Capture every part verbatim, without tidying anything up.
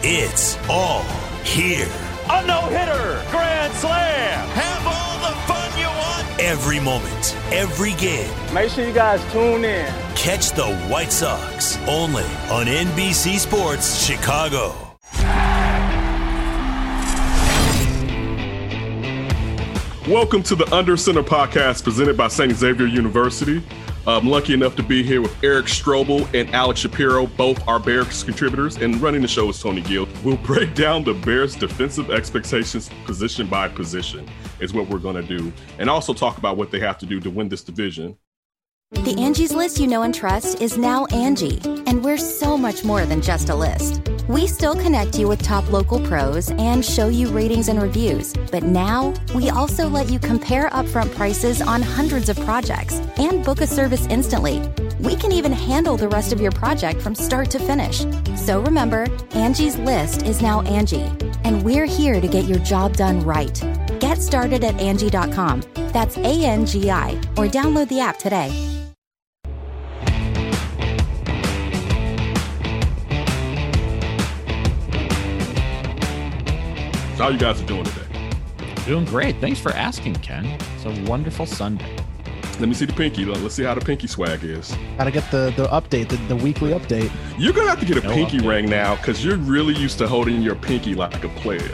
It's all here. A no-hitter, grand slam. Have all the fun you want. Every moment, every game. Make sure you guys tune in. Catch the White Sox only on N B C Sports Chicago. Welcome to the Under Center podcast presented by Saint Xavier University. I'm lucky enough to be here with Eric Strobel and Alex Shapiro, both our Bears contributors, and running the show is Tony Gill. We'll break down the Bears' defensive expectations position by position is what we're going to do, and also talk about what they have to do to win this division. The Angie's List you know and trust is now Angie, and we're so much more than just a list. We still connect you with top local pros and show you ratings and reviews, but now we also let you compare upfront prices on hundreds of projects and book a service instantly. We can even handle the rest of your project from start to finish. So remember, Angie's List is now Angie, and we're here to get your job done right. Get started at Angie dot com. That's A N G I, or download the app today. How you guys are doing today? Doing great. Thanks for asking, Ken. It's a wonderful Sunday. Let me see the pinky. Let's see how the pinky swag is. Gotta get the, the update, the, the weekly update. You're going to have to get a No pinky update. ring now because you're really used to holding your pinky like a player.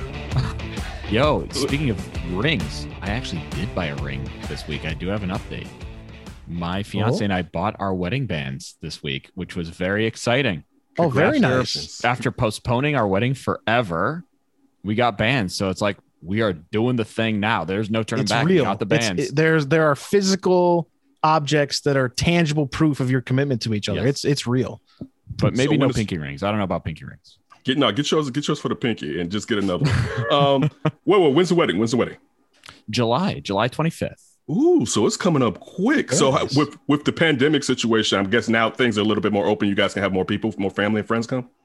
Yo, speaking of rings, I actually did buy a ring this week. I do have an update. My fiance Oh. and I bought our wedding bands this week, which was very exciting. Oh, very Congratulations. nice. After postponing our wedding forever, we got bands. So it's like we are doing the thing now. There's no turning It's back. We real. got the It's- bands. it- there's there are physical objects that are tangible proof of your commitment to each other. Yes. It's it's real. but maybe So no when is- pinky rings. I don't know about pinky rings. Get no, get yours, get yours for the pinky, and just get another one. Um, wait, wait, when's the wedding? When's the wedding? July, July twenty-fifth. Ooh, so it's coming up quick. So Yes. with with the pandemic situation, I'm guessing now things are a little bit more open. You guys can have more people, more family and friends come.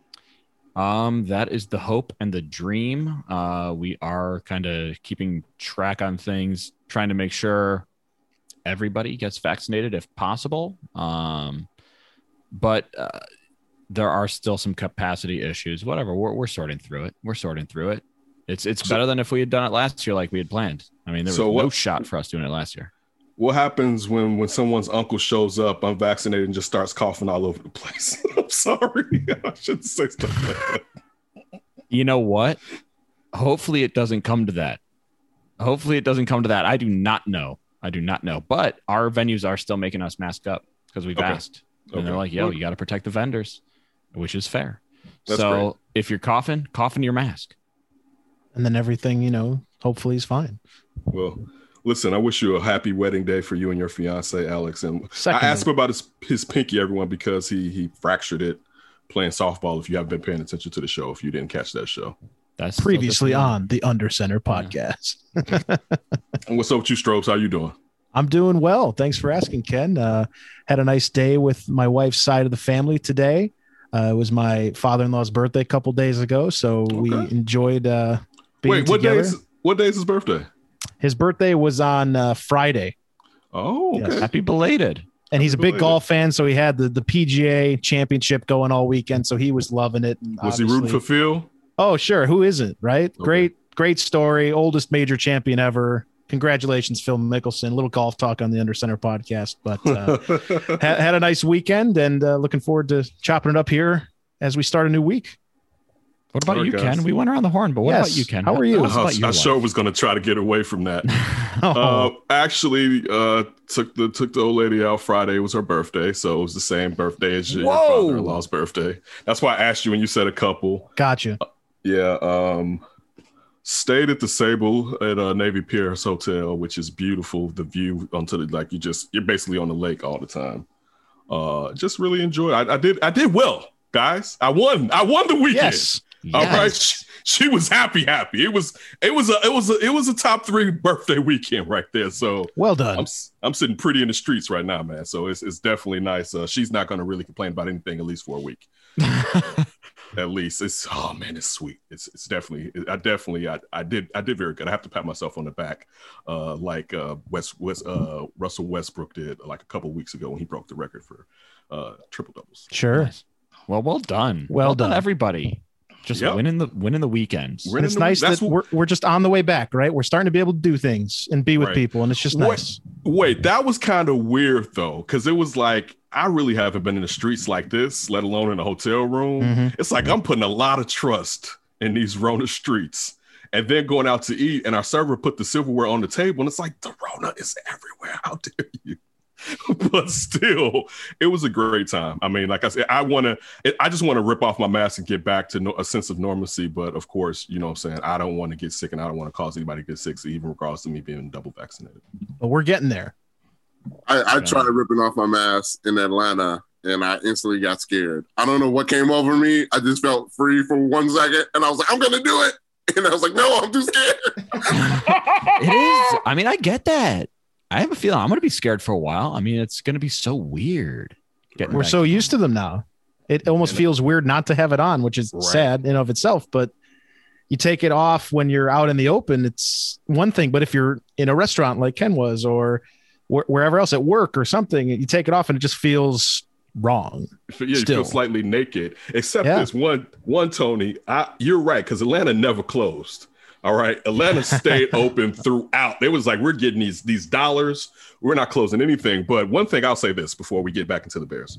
Um, that is the hope and the dream. Uh, we are kind of keeping track on things, trying to make sure everybody gets vaccinated if possible. Um, but uh, there are still some capacity issues. Whatever, we're we're sorting through it. We're sorting through it. It's it's So- better than if we had done it last year, like we had planned. I mean, there was So no what- shot for us doing it last year. What happens when when someone's uncle shows up unvaccinated and just starts coughing all over the place? I'm sorry, I shouldn't say stuff like that. You know what? Hopefully it doesn't come to that. Hopefully it doesn't come to that. I do not know. I do not know. But our venues are still making us mask up because we've Okay. asked. And Okay. they're like, yo, Well- you got to protect the vendors, which is fair. That's so great. if you're coughing, cough in your mask. And then everything, you know, hopefully is fine. Well, listen, I wish you a happy wedding day for you and your fiance, Alex. And Second. I asked him about his his pinky, everyone, because he he fractured it playing softball. If you haven't been paying attention to the show, if you didn't catch that show. That's still Previously just- on the Under Center podcast. And what's up with you, Strobes? How you doing? I'm doing well. Thanks for asking, Ken. Uh, had a nice day with my wife's side of the family today. Uh, it was my father-in-law's birthday a couple days ago, so we Okay. enjoyed uh, being Wait, what day together. is what day is his birthday? His birthday was on uh, Friday, Oh, okay. Yes. Happy belated. and he's a big Belated. golf fan, so he had the, the P G A championship going all weekend, so he was loving it. And Was he rooting for obviously- Phil? Oh, sure. Who isn't, right? Okay. Great, great story. Oldest major champion ever. Congratulations, Phil Mickelson. A little golf talk on the Under Center podcast, but uh, had, had a nice weekend and uh, looking forward to chopping it up here as we start a new week. What about All right, you, guys. Ken? We went around the horn, but what Yes. about you, Ken? How are you? Tell us I, about your I sure life. was going to try to get away from that. Oh, Uh, actually, uh, took the took the old lady out Friday. It was her birthday, so it was the same birthday as your, your Whoa. father-in-law's birthday. That's why I asked you when you said a couple. gotcha. Yeah, um, stayed at the Sable at uh, Navy Pierce Hotel, which is beautiful. The view onto the like you just you're basically on the lake all the time. Uh, just really enjoyed. I, I did I did well, guys. I won. I won the weekend. Yes. All Yes. right. She, she was happy, happy. It was it was a it was a it was a top three birthday weekend right there. So Well done. I'm I'm sitting pretty in the streets right now, man. So it's it's definitely nice. Uh, she's not going to really complain about anything at least for a week. At least it's oh man, it's sweet. It's it's definitely I definitely I, I did I did very good. I have to pat myself on the back, uh, like uh, West West uh, Russell Westbrook did like a couple weeks ago when he broke the record for uh, triple doubles. Sure. Nice. Well, well done. Well done, done. everybody. Just Yep. winning the winning the weekends. Winning And it's the- nice that's that what- we're, we're just on the way back, right? We're starting to be able to do things and be with Right. people, and it's just Wait, nice. wait, that was kind of weird though, because it was like I really haven't been in the streets like this, let alone in a hotel room. Mhm. It's like I'm putting a lot of trust in these Rona streets, and then going out to eat, and our server put the silverware on the table, and it's like the Rona is everywhere. How dare you? But still, it was a great time. I mean, like I said, I want to, I just want to rip off my mask and get back to no, a sense of normalcy. But of course, you know what I'm saying? I don't want to get sick and I don't want to cause anybody to get sick, so even regardless of me being double vaccinated. But we're getting there. I, I tried ripping off my mask in Atlanta and I instantly got scared. I don't know what came over me. I just felt free for one second and I was like, I'm going to do it. And I was like, no, I'm too scared. It is. I mean, I get that. I have a feeling I'm going to be scared for a while. I mean, it's going to be so weird. getting We're back so to- used to them now. It almost And- feels weird not to have it on, which is Right. sad in of itself. But you take it off when you're out in the open, it's one thing. But if you're in a restaurant like Ken was, or wh- wherever else at work or something, you take it off and it just feels wrong. Yeah, you Still. feel slightly naked. Except Yeah. this one, one Tony. I, you're right, because Atlanta never closed. All right, Atlanta stayed open throughout. It was like we're getting these these dollars. We're not closing anything. But one thing I'll say this before we get back into the Bears,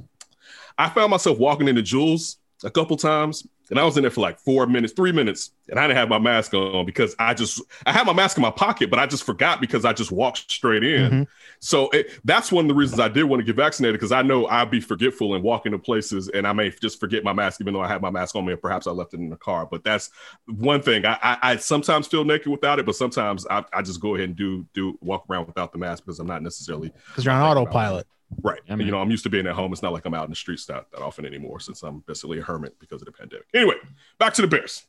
I found myself walking into Jules a couple times, and I was in there for like four minutes, three minutes, and I didn't have my mask on because I just I had my mask in my pocket, but I just forgot because I just walked straight in. Mhm. So it, that's one of the reasons I did want to get vaccinated, because I know I'll be forgetful and walk into places and I may just forget my mask, even though I have my mask on me, and perhaps I left it in the car. But that's one thing. I, I, I sometimes feel naked without it, but sometimes I, I just go ahead and do do walk around without the mask because I'm not necessarily Because you're on thinking about autopilot. right. Yeah, man. You know, I'm used to being at home. It's not like I'm out in the streets that, that often anymore since I'm basically a hermit because of the pandemic. Anyway, back to the Bears.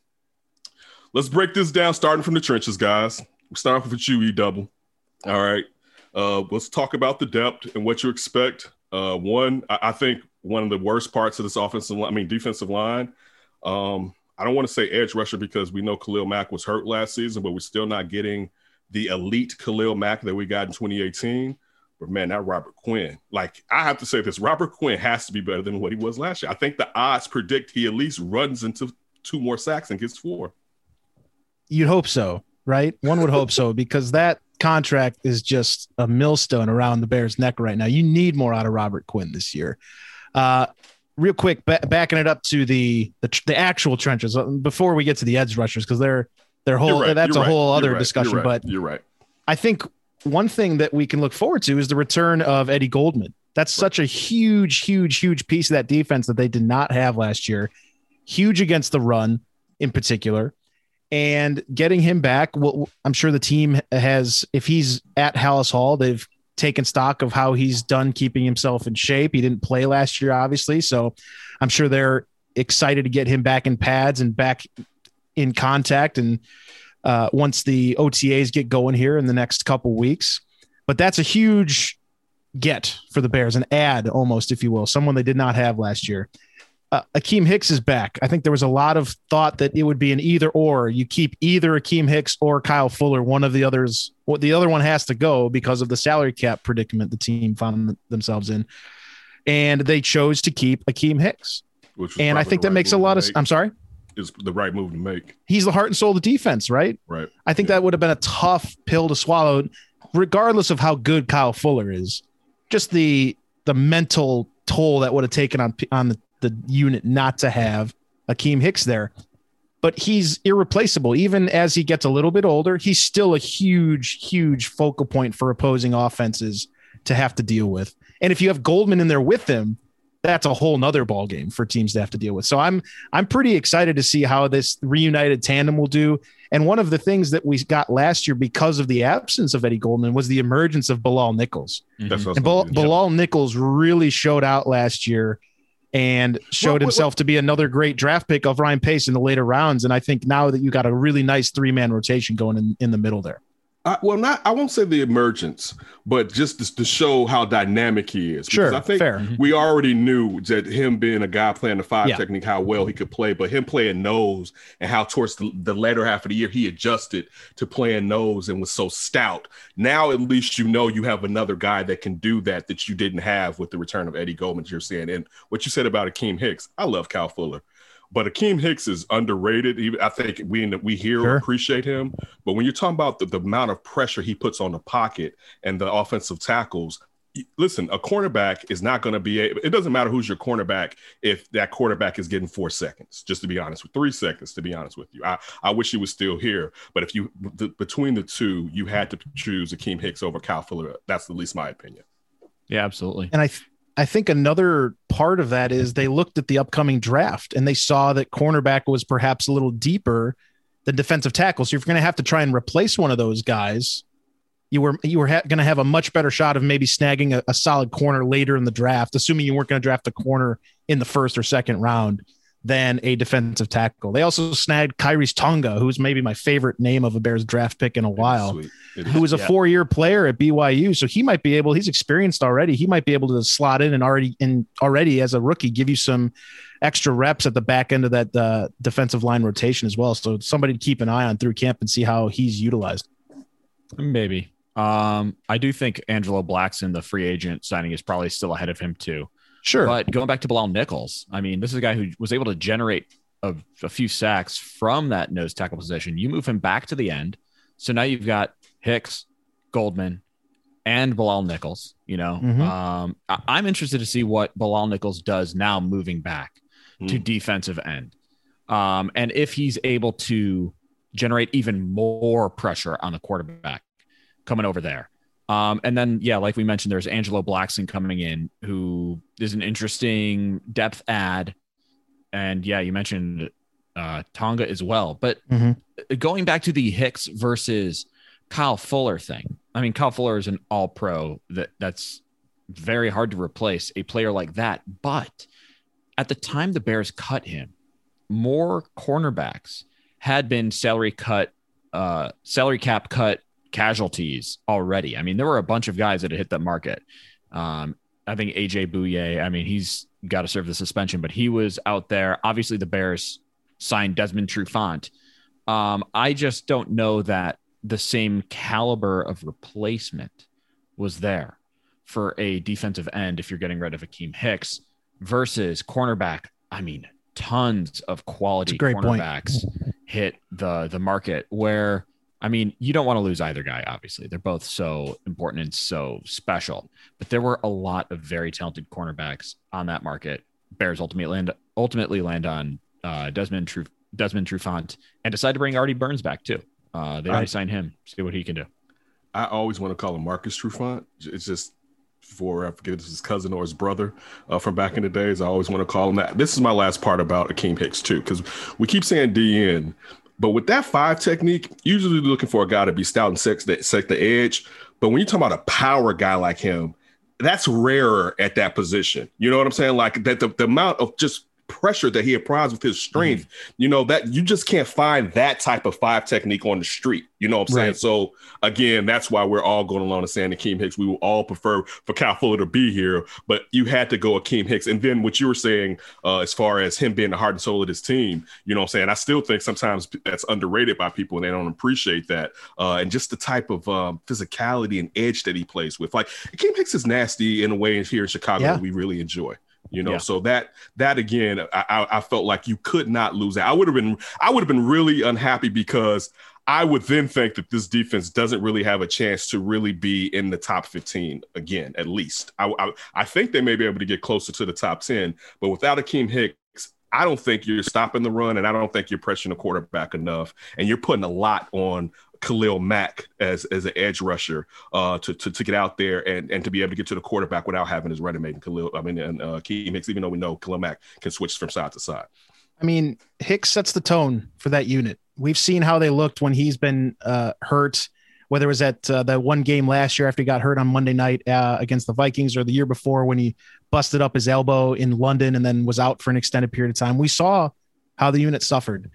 Let's break this down, starting from the trenches, guys. We start off with you, E double. All right. Uh, let's talk about the depth and what you expect. Uh, one, I, I think one of the worst parts of this offensive line, I mean, defensive line. Um, I don't want to say edge rusher because we know Khalil Mack was hurt last season, but we're still not getting the elite Khalil Mack that we got in twenty eighteen. But man, that Robert Quinn, like I have to say this, Robert Quinn has to be better than what he was last year. I think the odds predict he at least runs into two more sacks and gets four. You'd hope so, right? One would hope so, because that contract is just a millstone around the Bears' neck right now. You need more out of Robert Quinn this year. Uh, real quick, ba- backing it up to the, the tr- the actual trenches uh, before we get to the edge rushers, because they're they're whole. You're right, that's you're a whole right, other you're right, discussion. you're right, But you're right. I think one thing that we can look forward to is the return of Eddie Goldman. That's such a huge, huge, huge piece of that defense that they did not have last year. Huge against the run in particular. And getting him back, well, I'm sure the team has, if he's at Hallis Hall, they've taken stock of how he's done keeping himself in shape. He didn't play last year, obviously. So I'm sure they're excited to get him back in pads and back in contact. And uh, once the O T As get going here in the next couple weeks, but that's a huge get for the Bears, an add almost, if you will, someone they did not have last year. Uh, Akeem Hicks is back. I think there was a lot of thought that it would be an either or. You keep either Akeem Hicks or Kyle Fuller. One of the others, well, the other one has to go because of the salary cap predicament the team found themselves in. And they chose to keep Akeem Hicks. Which was And I probably think the that right makes a move lot to of, make. I'm sorry. Is the right move to make. He's the heart and soul of the defense, right? Right. I think Yeah. that would have been a tough pill to swallow, regardless of how good Kyle Fuller is. Just the the mental toll that would have taken on on the, the unit not to have Akeem Hicks there. But he's irreplaceable. Even as he gets a little bit older, he's still a huge, huge focal point for opposing offenses to have to deal with. And if you have Goldman in there with him, that's a whole nother ball game for teams to have to deal with. So I'm I'm pretty excited to see how this reunited tandem will do. And one of the things that we got last year because of the absence of Eddie Goldman was the emergence of Bilal Nichols. That's what I was And gonna Bilal, do. Bilal Nichols really showed out last year and showed Well, well, himself to be another great draft pick of Ryan Pace in the later rounds. And I think now that you got a really nice three-man rotation going in, in the middle there. I, well, not I won't say the emergence, but just to, to show how dynamic he is. Because Sure, I think fair. we already knew that him being a guy playing the five Yeah. technique, how well he could play, but him playing nose and how towards the, the latter half of the year he adjusted to playing nose and was so stout. Now at least you know you have another guy that can do that that you didn't have with the return of Eddie Goldman. You're saying, and what you said about Akeem Hicks, I love Kyle Fuller. But Akeem Hicks is underrated. Even I think we we hear Sure. appreciate him. But when you're talking about the, the amount of pressure he puts on the pocket and the offensive tackles, listen, a cornerback is not going to be able, it doesn't matter who's your cornerback if that quarterback is getting four seconds, just to be honest with three seconds, to be honest with you. I, I wish he was still here, but if you, the, between the two, you had to choose Akeem Hicks over Kyle Fuller. That's at least my opinion. Yeah, absolutely. And I, th- I think another part of that is they looked at the upcoming draft and they saw that cornerback was perhaps a little deeper than defensive tackle. So you're going to have to try and replace one of those guys. You were you were ha- going to have a much better shot of maybe snagging a, a solid corner later in the draft, assuming you weren't going to draft a corner in the first or second round, than a defensive tackle. They also snagged Kyrie's Tonga, who's maybe my favorite name of a Bears draft pick in a while, who was a yeah. four-year player at B Y U. So he might be able, he's experienced already. He might be able to slot in and already in already as a rookie, give you some extra reps at the back end of that uh, defensive line rotation as well. So somebody to keep an eye on through camp and see how he's utilized. Maybe. Um, I do think Angelo Blackson, the free agent signing, is probably still ahead of him too. Sure. But going back to Bilal Nichols, I mean, this is a guy who was able to generate a, a few sacks from that nose tackle position. You move him back to the end. So now you've got Hicks, Goldman, and Bilal Nichols. You know, Mhm. um, I, I'm interested to see what Bilal Nichols does now moving back Mm. to defensive end. Um, and if he's able to generate even more pressure on the quarterback coming over there. Um, and then, yeah, like we mentioned, there's Angelo Blackson coming in, who is an interesting depth add. And yeah, you mentioned uh, Tonga as well. But Mhm. going back to the Hicks versus Kyle Fuller thing, I mean, Kyle Fuller is an all pro that that's very hard to replace a player like that. But at the time the Bears cut him, more cornerbacks had been salary cut, uh, salary cap cut casualties already. I mean, there were a bunch of guys that had hit that market. Um, I think A J Bouye, I mean, he's got to serve the suspension, but he was out there. Obviously, the Bears signed Desmond Trufant. Um, I just don't know that the same caliber of replacement was there for a defensive end if you're getting rid of Akeem Hicks versus cornerback. I mean, tons of quality great point. cornerbacks hit the the market where, I mean, you don't want to lose either guy, obviously. They're both so important and so special. But there were a lot of very talented cornerbacks on that market. Bears ultimately land, ultimately land on uh, Desmond Truf- Desmond Trufant and decide to bring Artie Burns back, too. Uh, they already signed him. See what he can do. I always want to call him Marcus Trufant. It's just for, I forget if it's his cousin or his brother uh, from back in the days. I always want to call him that. This is my last part about Akeem Hicks, too, because we keep saying D N. But with that five technique, usually looking for a guy to be stout and sex the, sex the edge. But when you talk about a power guy like him, that's rarer at that position. You know what I'm saying? Like that the, the amount of just pressure that he applies with his strength, mm-hmm. you know, that you just can't find that type of five technique on the street. You know what I'm saying? Right. So again, that's why we're all going along and saying Akeem Hicks. We will all prefer for Kyle Fuller to be here, but you had to go Akeem Hicks. And then what you were saying, uh, as far as him being the heart and soul of this team, you know what I'm saying? I still think sometimes that's underrated by people and they don't appreciate that. Uh, and just the type of um, physicality and edge that he plays with. Like Akeem Hicks is nasty in a way here in Chicago yeah. that we really enjoy. You know, yeah. so that that again, I, I, I felt like you could not lose that. I would have been I would have been really unhappy because I would then think that this defense doesn't really have a chance to really be in the top fifteen again, at least. I, I, I think they may be able to get closer to the top ten, but without Akeem Hicks, I don't think you're stopping the run, and I don't think you're pressuring the quarterback enough, and you're putting a lot on Khalil Mack as as an edge rusher uh, to, to to get out there and, and to be able to get to the quarterback without having his running mate and Khalil. I mean, and uh, Akeem Hicks, even though we know Khalil Mack can switch from side to side. I mean, Hicks sets the tone for that unit. We've seen how they looked when he's been uh, hurt, whether it was at uh, the one game last year after he got hurt on Monday night uh, against the Vikings, or the year before when he busted up his elbow in London and then was out for an extended period of time. We saw how the unit suffered.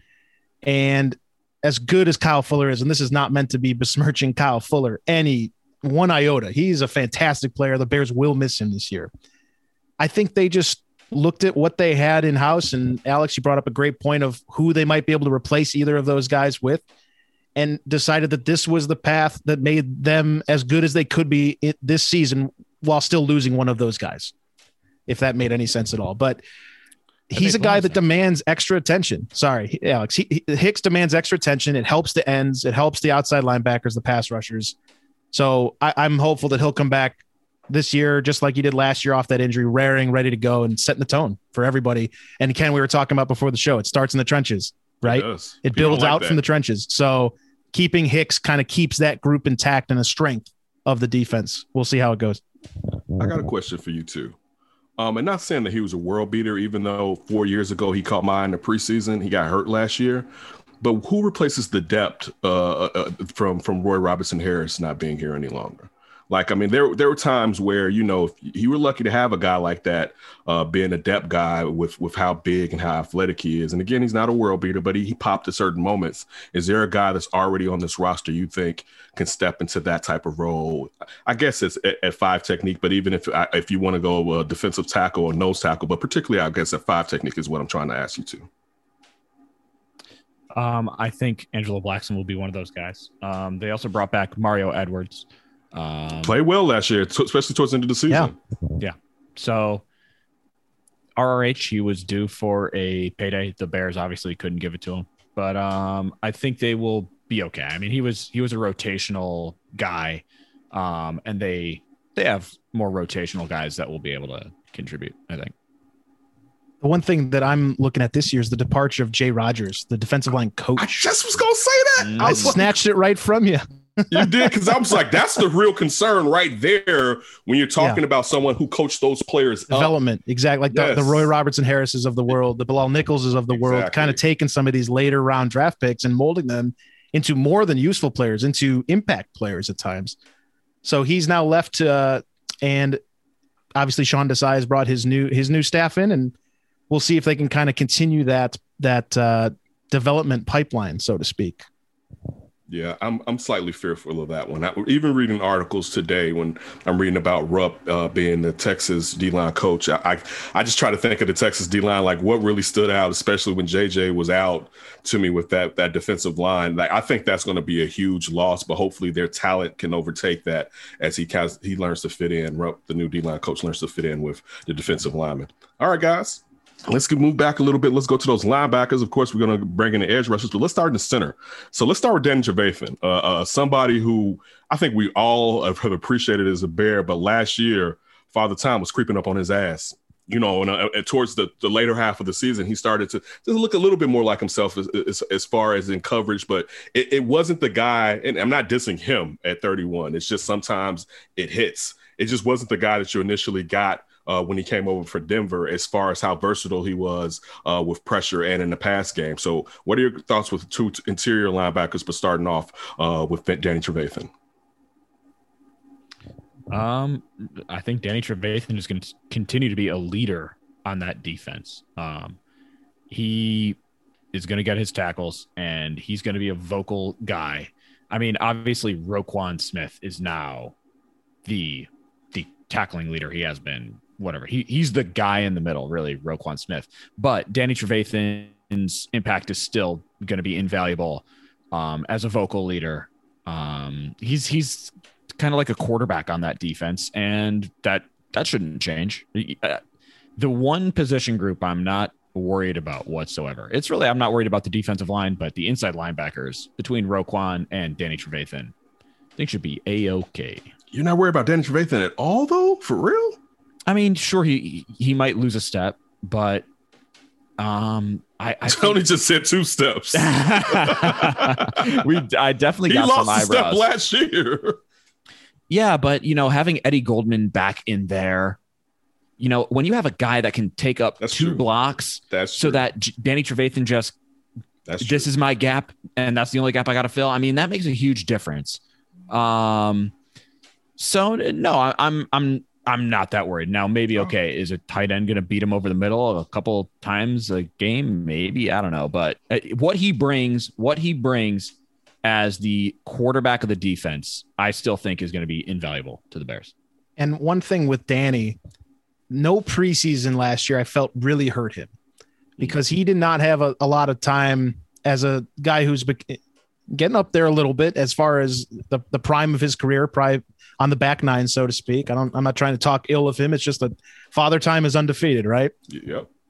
And as good as Kyle Fuller is, and this is not meant to be besmirching Kyle Fuller any one iota, he's a fantastic player. The Bears will miss him this year. I think they just looked at what they had in house, and Alex, you brought up a great point of who they might be able to replace either of those guys with, and decided that this was the path that made them as good as they could be it, this season while still losing one of those guys, if that made any sense at all. But he's a guy that demands extra attention. Sorry, Alex. He, he, Hicks demands extra attention. It helps the ends. It helps the outside linebackers, the pass rushers. So I, I'm hopeful that he'll come back this year, just like he did last year off that injury, raring, ready to go and setting the tone for everybody. And Ken, we were talking about before the show, it starts in the trenches, right? It, it builds like out that. from the trenches. So keeping Hicks kind of keeps that group intact and a strength of the defense. We'll see how it goes. I got a question for you too. Um, and not saying that he was a world beater, even though four years ago he caught my eye in the preseason. He got hurt last year. But who replaces the depth uh, uh, from from Roy Robertson Harris not being here any longer? Like, I mean, there there were times where, you know, if you were lucky to have a guy like that, uh, being a depth guy with with how big and how athletic he is. And again, he's not a world beater, but he, he popped at certain moments. Is there a guy that's already on this roster you think can step into that type of role? I guess it's at, at five technique, but even if if you want to go a defensive tackle or nose tackle, but particularly I guess at five technique is what I'm trying to ask you to. Um, I think Angelo Blackson will be one of those guys. Um, they also brought back Mario Edwards. Um, Played well last year, t- especially towards the end of the season. Yeah. yeah. So R R H, he was due for a payday. The Bears obviously couldn't give it to him, but um, I think they will be okay. I mean, he was he was a rotational guy, um, and they they have more rotational guys that will be able to contribute, I think. The one thing that I'm looking at this year is the departure of Jay Rogers, the defensive line coach. I just was going to say that. Mm. I, I snatched like, it right from you. You did, because I was like, that's the real concern right there when you're talking yeah. about someone who coached those players up. Development, exactly. Like yes. the, the Roy Robertson Harrises of the world, the Bilal Nicholses of the exactly. world, kind of taking some of these later round draft picks and molding them into more than useful players, into impact players at times. So he's now left, uh, and obviously Sean Desai has brought his new his new staff in, and we'll see if they can kind of continue that that uh, development pipeline, so to speak. Yeah, I'm I'm slightly fearful of that one. I, even reading articles today when I'm reading about Rupp uh, being the Texas D-line coach, I, I I just try to think of the Texas D-line, like what really stood out, especially when J J was out to me with that that defensive line. Like I think that's going to be a huge loss, but hopefully their talent can overtake that as he has, he learns to fit in. Rupp, the new D-line coach, learns to fit in with the defensive linemen. All right, guys. Let's move back a little bit. Let's go to those linebackers. Of course, we're going to bring in the edge rushers, but let's start in the center. So let's start with Danny Trevathan, uh, uh, somebody who I think we all have appreciated as a Bear, but last year, Father Time was creeping up on his ass. You know, and, uh, and towards the, the later half of the season, he started to just look a little bit more like himself as, as, as far as in coverage, but it, it wasn't the guy, and I'm not dissing him at thirty-one. It's just sometimes it hits. It just wasn't the guy that you initially got Uh, when he came over for Denver, as far as how versatile he was uh, with pressure and in the pass game. So what are your thoughts with two interior linebackers, but starting off uh, with Danny Trevathan? Um, I think Danny Trevathan is going to continue to be a leader on that defense. Um, he is going to get his tackles, and he's going to be a vocal guy. I mean, obviously, Roquan Smith is now the the tackling leader. He has been. Whatever. He he's the guy in the middle, really, Roquan Smith. But Danny Trevathan's impact is still going to be invaluable um, as a vocal leader. Um, he's he's kind of like a quarterback on that defense, and that that shouldn't change. The one position group I'm not worried about whatsoever. It's really I'm not worried about the defensive line, but the inside linebackers between Roquan and Danny Trevathan, I think should be a-okay. You're not worried about Danny Trevathan at all, though? For real? I mean, sure, he he might lose a step, but um, I, I Tony just said two steps. we I definitely got he some lost eyebrows. A step last year. Yeah, but you know, having Eddie Goldman back in there, you know, when you have a guy that can take up That's two true. blocks, that's so true. that J- Danny Trevathan just that's this true. is my gap, and that's the only gap I got to fill. I mean, that makes a huge difference. Um, so no, I, I'm I'm. I'm not that worried. Now, maybe, okay, is a tight end going to beat him over the middle a couple times a game? Maybe. I don't know. But what he brings, what he brings as the quarterback of the defense, I still think is going to be invaluable to the Bears. And one thing with Danny, no preseason last year, I felt really hurt him because he did not have a, a lot of time as a guy who's be- getting up there a little bit as far as the, the prime of his career, probably on the back nine, so to speak. I don't, I'm not trying to talk ill of him. It's just that Father Time is undefeated, right? Yep.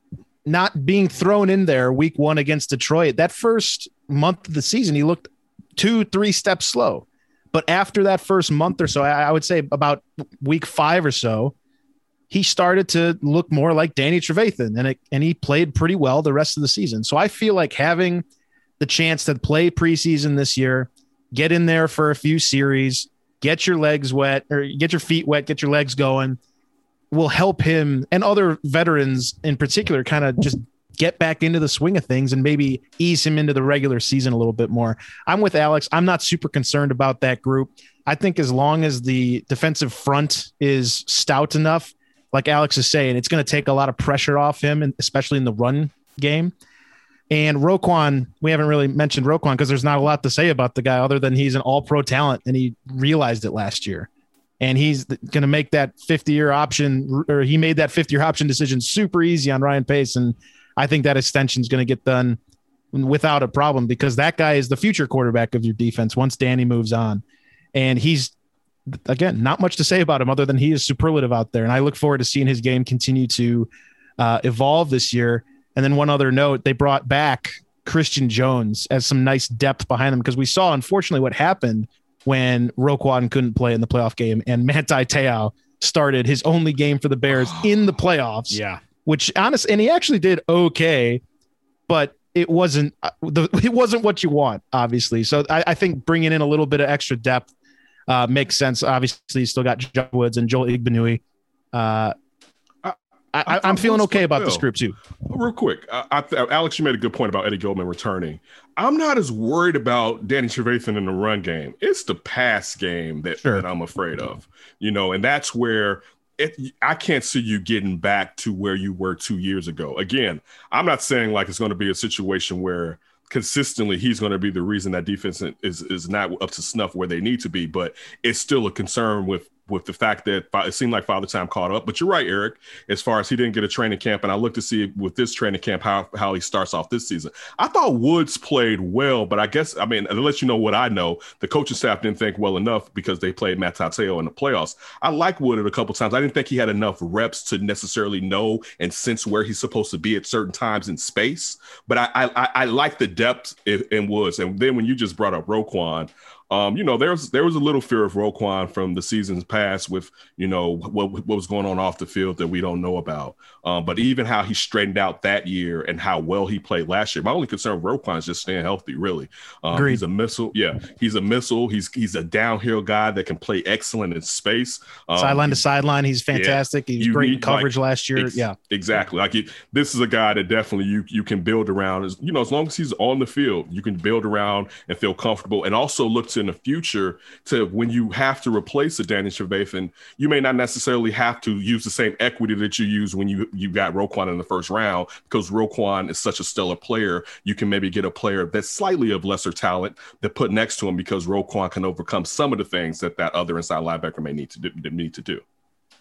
not being thrown in there week one against Detroit, that first month of the season, he looked two, three steps slow. But after that first month or so, I would say about week five or so, he started to look more like Danny Trevathan, and it, and he played pretty well the rest of the season. So I feel like having the chance to play preseason this year, get in there for a few series, get your legs wet or get your feet wet, get your legs going, will help him and other veterans in particular kind of just get back into the swing of things and maybe ease him into the regular season a little bit more. I'm with Alex. I'm not super concerned about that group. I think as long as the defensive front is stout enough, like Alex is saying, it's going to take a lot of pressure off him, and especially in the run game. And Roquan, we haven't really mentioned Roquan because there's not a lot to say about the guy other than he's an all-pro talent, and he realized it last year. And he's going to make that fifty-year option, or he made that fifty-year option decision super easy on Ryan Pace, and I think that extension is going to get done without a problem because that guy is the future quarterback of your defense once Danny moves on. And he's, again, not much to say about him other than he is superlative out there. And I look forward to seeing his game continue to uh, evolve this year. And then one other note, they brought back Christian Jones as some nice depth behind him because we saw, unfortunately, what happened when Roquan couldn't play in the playoff game and Manti Te'o started his only game for the Bears in the playoffs. Yeah. Which honestly, and he actually did okay, but it wasn't the it wasn't what you want, obviously. So I, I think bringing in a little bit of extra depth uh, makes sense. Obviously, you still got Joe Woods and Joel Igbenui. Uh, I, I, I'm feeling okay about this group too. Real quick, I, I, Alex, you made a good point about Eddie Goldman returning. I'm not as worried about Danny Trevathan in the run game. It's the pass game that, sure. that I'm afraid of, you know, and that's where it, I can't see you getting back to where you were two years ago. Again, I'm not saying like it's going to be a situation where consistently he's going to be the reason that defense is is not up to snuff where they need to be, but it's still a concern with with the fact that it seemed like Father Time caught up. But you're right, Eric, as far as he didn't get a training camp, and I look to see with this training camp how, how he starts off this season. I thought Woods played well, but I guess, I mean, to let you know what I know, the coaching staff didn't think well enough because they played Matt Tateo in the playoffs. I like Wood a couple times. I didn't think he had enough reps to necessarily know and sense where he's supposed to be at certain times in space, but I I, I like the depth in, in Woods. And then when you just brought up Roquan, Um, you know, there was there was a little fear of Roquan from the seasons past with, you know, what what was going on off the field that we don't know about. Um, but even how he straightened out that year and how well he played last year. My only concern with Roquan is just staying healthy, really. Um, he's a missile. Yeah, he's a missile. He's he's a downhill guy that can play excellent in space. Um, sideline to sideline, he's fantastic. Yeah, he was great in coverage like, last year. Ex- yeah, exactly. Like he, this is a guy that definitely you you can build around. As, you know, as long as he's on the field, you can build around and feel comfortable, and also look to in the future to when you have to replace a Danny Trevathan, you may not necessarily have to use the same equity that you use when you you got Roquan in the first round, because Roquan is such a stellar player. You can maybe get a player that's slightly of lesser talent that put next to him because Roquan can overcome some of the things that that other inside linebacker may need to do, need to do.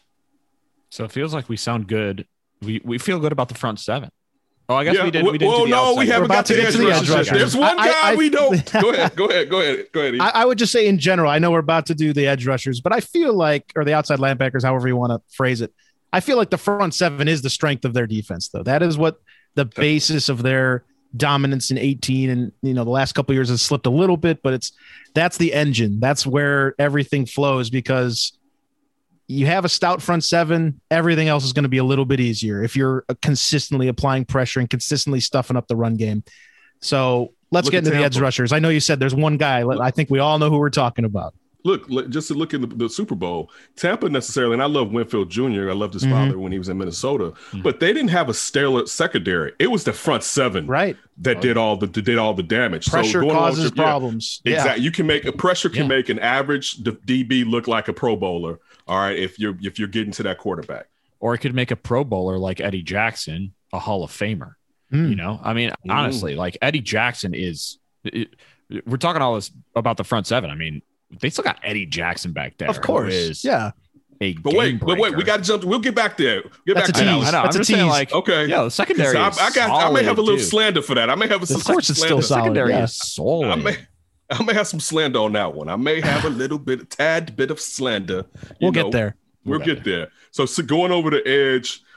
So it feels like we sound good. We we feel good about the front seven. Oh, I guess yeah. we did. We did. Well, no, we haven't got to the edge rushers. There's one guy I, I, we don't. Go ahead. Go ahead. Go ahead. Go ahead. I, I would just say in general, I know we're about to do the edge rushers, but I feel like, or the outside linebackers, however you want to phrase it, I feel like the front seven is the strength of their defense, though. That is what the basis of their dominance in eighteen, and you know the last couple of years has slipped a little bit, but it's that's the engine. That's where everything flows because you have a stout front seven, everything else is going to be a little bit easier if you're consistently applying pressure and consistently stuffing up the run game. So let's look get into the edge rushers. I know you said there's one guy. Look, I think we all know who we're talking about. Look, just to look at the, the Super Bowl, Tampa necessarily, and I love Winfield Junior I loved his mm-hmm. father when he was in Minnesota, mm-hmm. but they didn't have a stellar secondary. It was the front seven right. that oh, did all the did all the damage. Pressure so causes your, problems. Yeah, yeah. Exactly. You can make a pressure can yeah. make an average D B look like a Pro Bowler. All right, if you're if you're getting to that quarterback, or it could make a Pro Bowler like Eddie Jackson a Hall of Famer. Mm. You know, I mean, mm. honestly, like Eddie Jackson is. It, we're talking all this about the front seven. I mean, they still got Eddie Jackson back there. Of course, yeah. A but wait, but wait, we got to jump. We'll get back there. Get That's back a to tease. I know. That's I'm a just tease. saying, like, okay, yeah, the secondary. I, I got. I may have a little too. slander for that. I may have a. Of course, it's still solid. Secondary yeah. is solid. I may, I may have some slander on that one. I may have a little bit, a tad bit of slander. We'll know. get there. We'll, we'll get there. there. So, so going over the edge.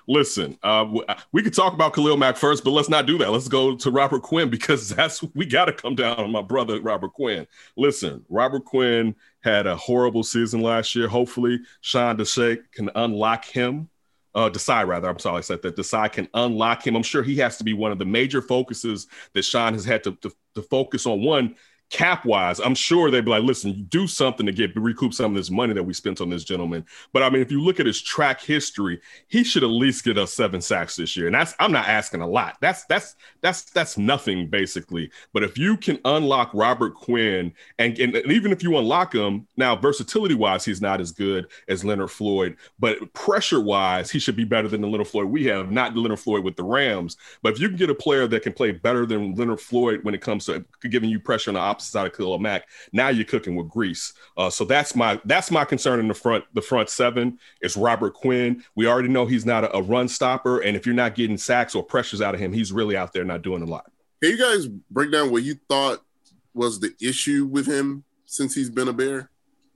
listen, uh, we could talk about Khalil Mack first, but let's not do that. Let's go to Robert Quinn because that's we got to come down on my brother, Robert Quinn. Listen, Robert Quinn had a horrible season last year. Hopefully, Sean Desai can unlock him. Uh, Desai, rather. I'm sorry, I said that. Desai can unlock him. I'm sure he has to be one of the major focuses that Sean has had to, to, to focus on. One, cap wise, I'm sure they'd be like, listen, do something to get recoup some of this money that we spent on this gentleman. But I mean, if you look at his track history, he should at least get us seven sacks this year. And that's, I'm not asking a lot. That's, that's, that's, that's nothing basically. But if you can unlock Robert Quinn and, and even if you unlock him now, versatility wise, he's not as good as Leonard Floyd, but pressure wise, he should be better than the Leonard Floyd we have, not Leonard Floyd with the Rams. But if you can get a player that can play better than Leonard Floyd when it comes to giving you pressure on the opposite side of Khalil Mack, now you're cooking with grease. Uh, so that's my that's my concern in the front. The front seven is Robert Quinn. We already know he's not a, a run stopper, and if you're not getting sacks or pressures out of him, he's really out there not doing a lot. Can you guys break down what you thought was the issue with him since he's been a Bear?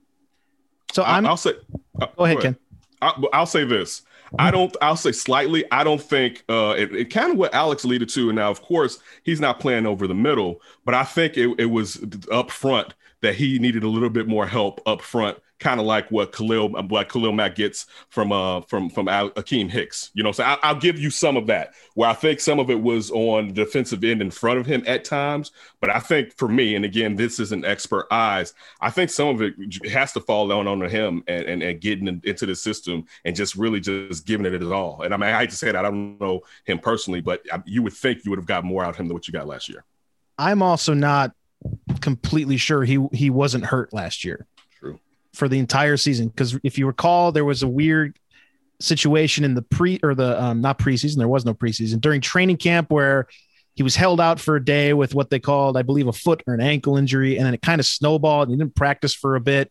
So I'm, I'll, I'll say. Uh, go ahead, go ahead. Ken. I'll, I'll say this. I don't, I'll say slightly. I don't think uh, it, it kind of what Alex alluded to. And now, of course, he's not playing over the middle, but I think it, it was up front that he needed a little bit more help up front, kind of like what Khalil, what Khalil Mack gets from uh, from from Akeem Hicks. You know, so I, I'll give you some of that, where I think some of it was on the defensive end in front of him at times. But I think for me, and again, this isn't expert eyes, I think some of it has to fall down on him and, and, and getting into the system and just really just giving it his all. And I mean, I hate to say that, I don't know him personally, but you would think you would have got more out of him than what you got last year. I'm also not completely sure he he wasn't hurt last year. True. For the entire season, because if you recall, there was a weird situation in the pre or the um, not preseason. There was no preseason during training camp where he was held out for a day with what they called, I believe, a foot or an ankle injury, and then it kind of snowballed. And he didn't practice for a bit.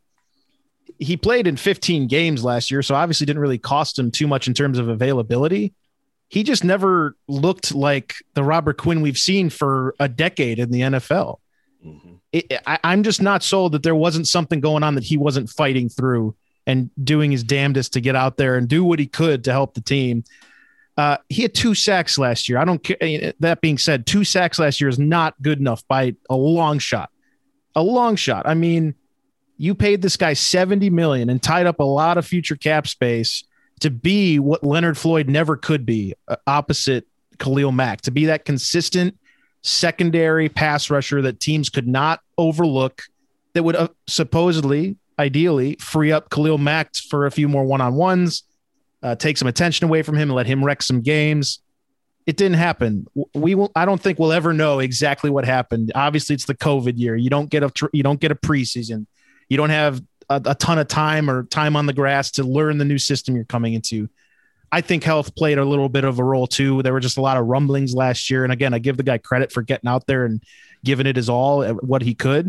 He played in fifteen games last year, so obviously didn't really cost him too much in terms of availability. He just never looked like the Robert Quinn we've seen for a decade in the N F L. Mm-hmm. It, I, I'm just not sold that there wasn't something going on that he wasn't fighting through and doing his damnedest to get out there and do what he could to help the team. Uh, he had two sacks last year. I don't care. That being said, two sacks last year is not good enough by a long shot, a long shot. I mean, you paid this guy seventy million dollars and tied up a lot of future cap space to be what Leonard Floyd never could be, uh, opposite Khalil Mack, to be that consistent secondary pass rusher that teams could not overlook, that would uh, supposedly, ideally, free up Khalil Mack for a few more one-on-ones, uh, take some attention away from him and let him wreck some games. It didn't happen. We will. I don't think we'll ever know exactly what happened. Obviously, it's the COVID year. You don't get a you don't get a preseason. You don't have a, a ton of time or time on the grass to learn the new system you're coming into. I think health played a little bit of a role too. There were just a lot of rumblings last year. And again, I give the guy credit for getting out there and giving it his all at what he could.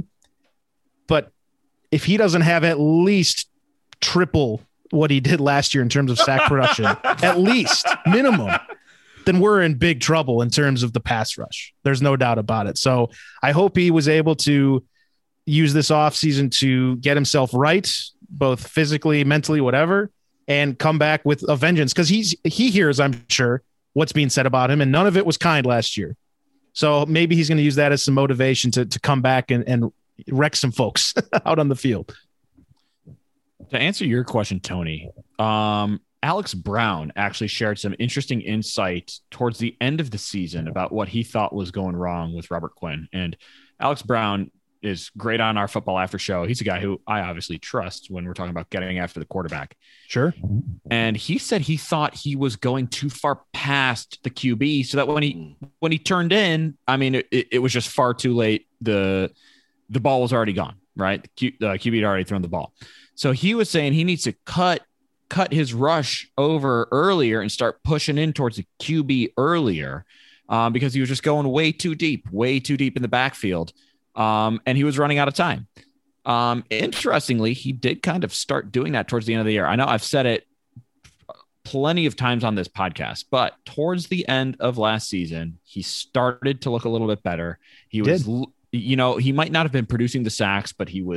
But if he doesn't have at least triple what he did last year in terms of sack production, at least minimum, then we're in big trouble in terms of the pass rush. There's no doubt about it. So I hope he was able to use this offseason to get himself right, both physically, mentally, whatever, and come back with a vengeance, because he's he hears, I'm sure, what's being said about him, and none of it was kind last year. So maybe he's going to use that as some motivation to to come back and, and wreck some folks out on the field. To answer your question, Tony, um, Alex Brown actually shared some interesting insight towards the end of the season about what he thought was going wrong with Robert Quinn. And Alex Brown is great on our Football After show. He's a guy who I obviously trust when we're talking about getting after the quarterback. Sure. And he said he thought he was going too far past the Q B, so that when he when he turned in, I mean, it, it was just far too late. The the ball was already gone, right? The Q, the Q B had already thrown the ball. So he was saying he needs to cut cut his rush over earlier and start pushing in towards the Q B earlier, um, because he was just going way too deep, way too deep in the backfield. Um, and he was running out of time. Um, interestingly, he did kind of start doing that towards the end of the year. I know I've said it plenty of times on this podcast, but towards the end of last season, he started to look a little bit better. He was, did. you know, he might not have been producing the sacks, but he was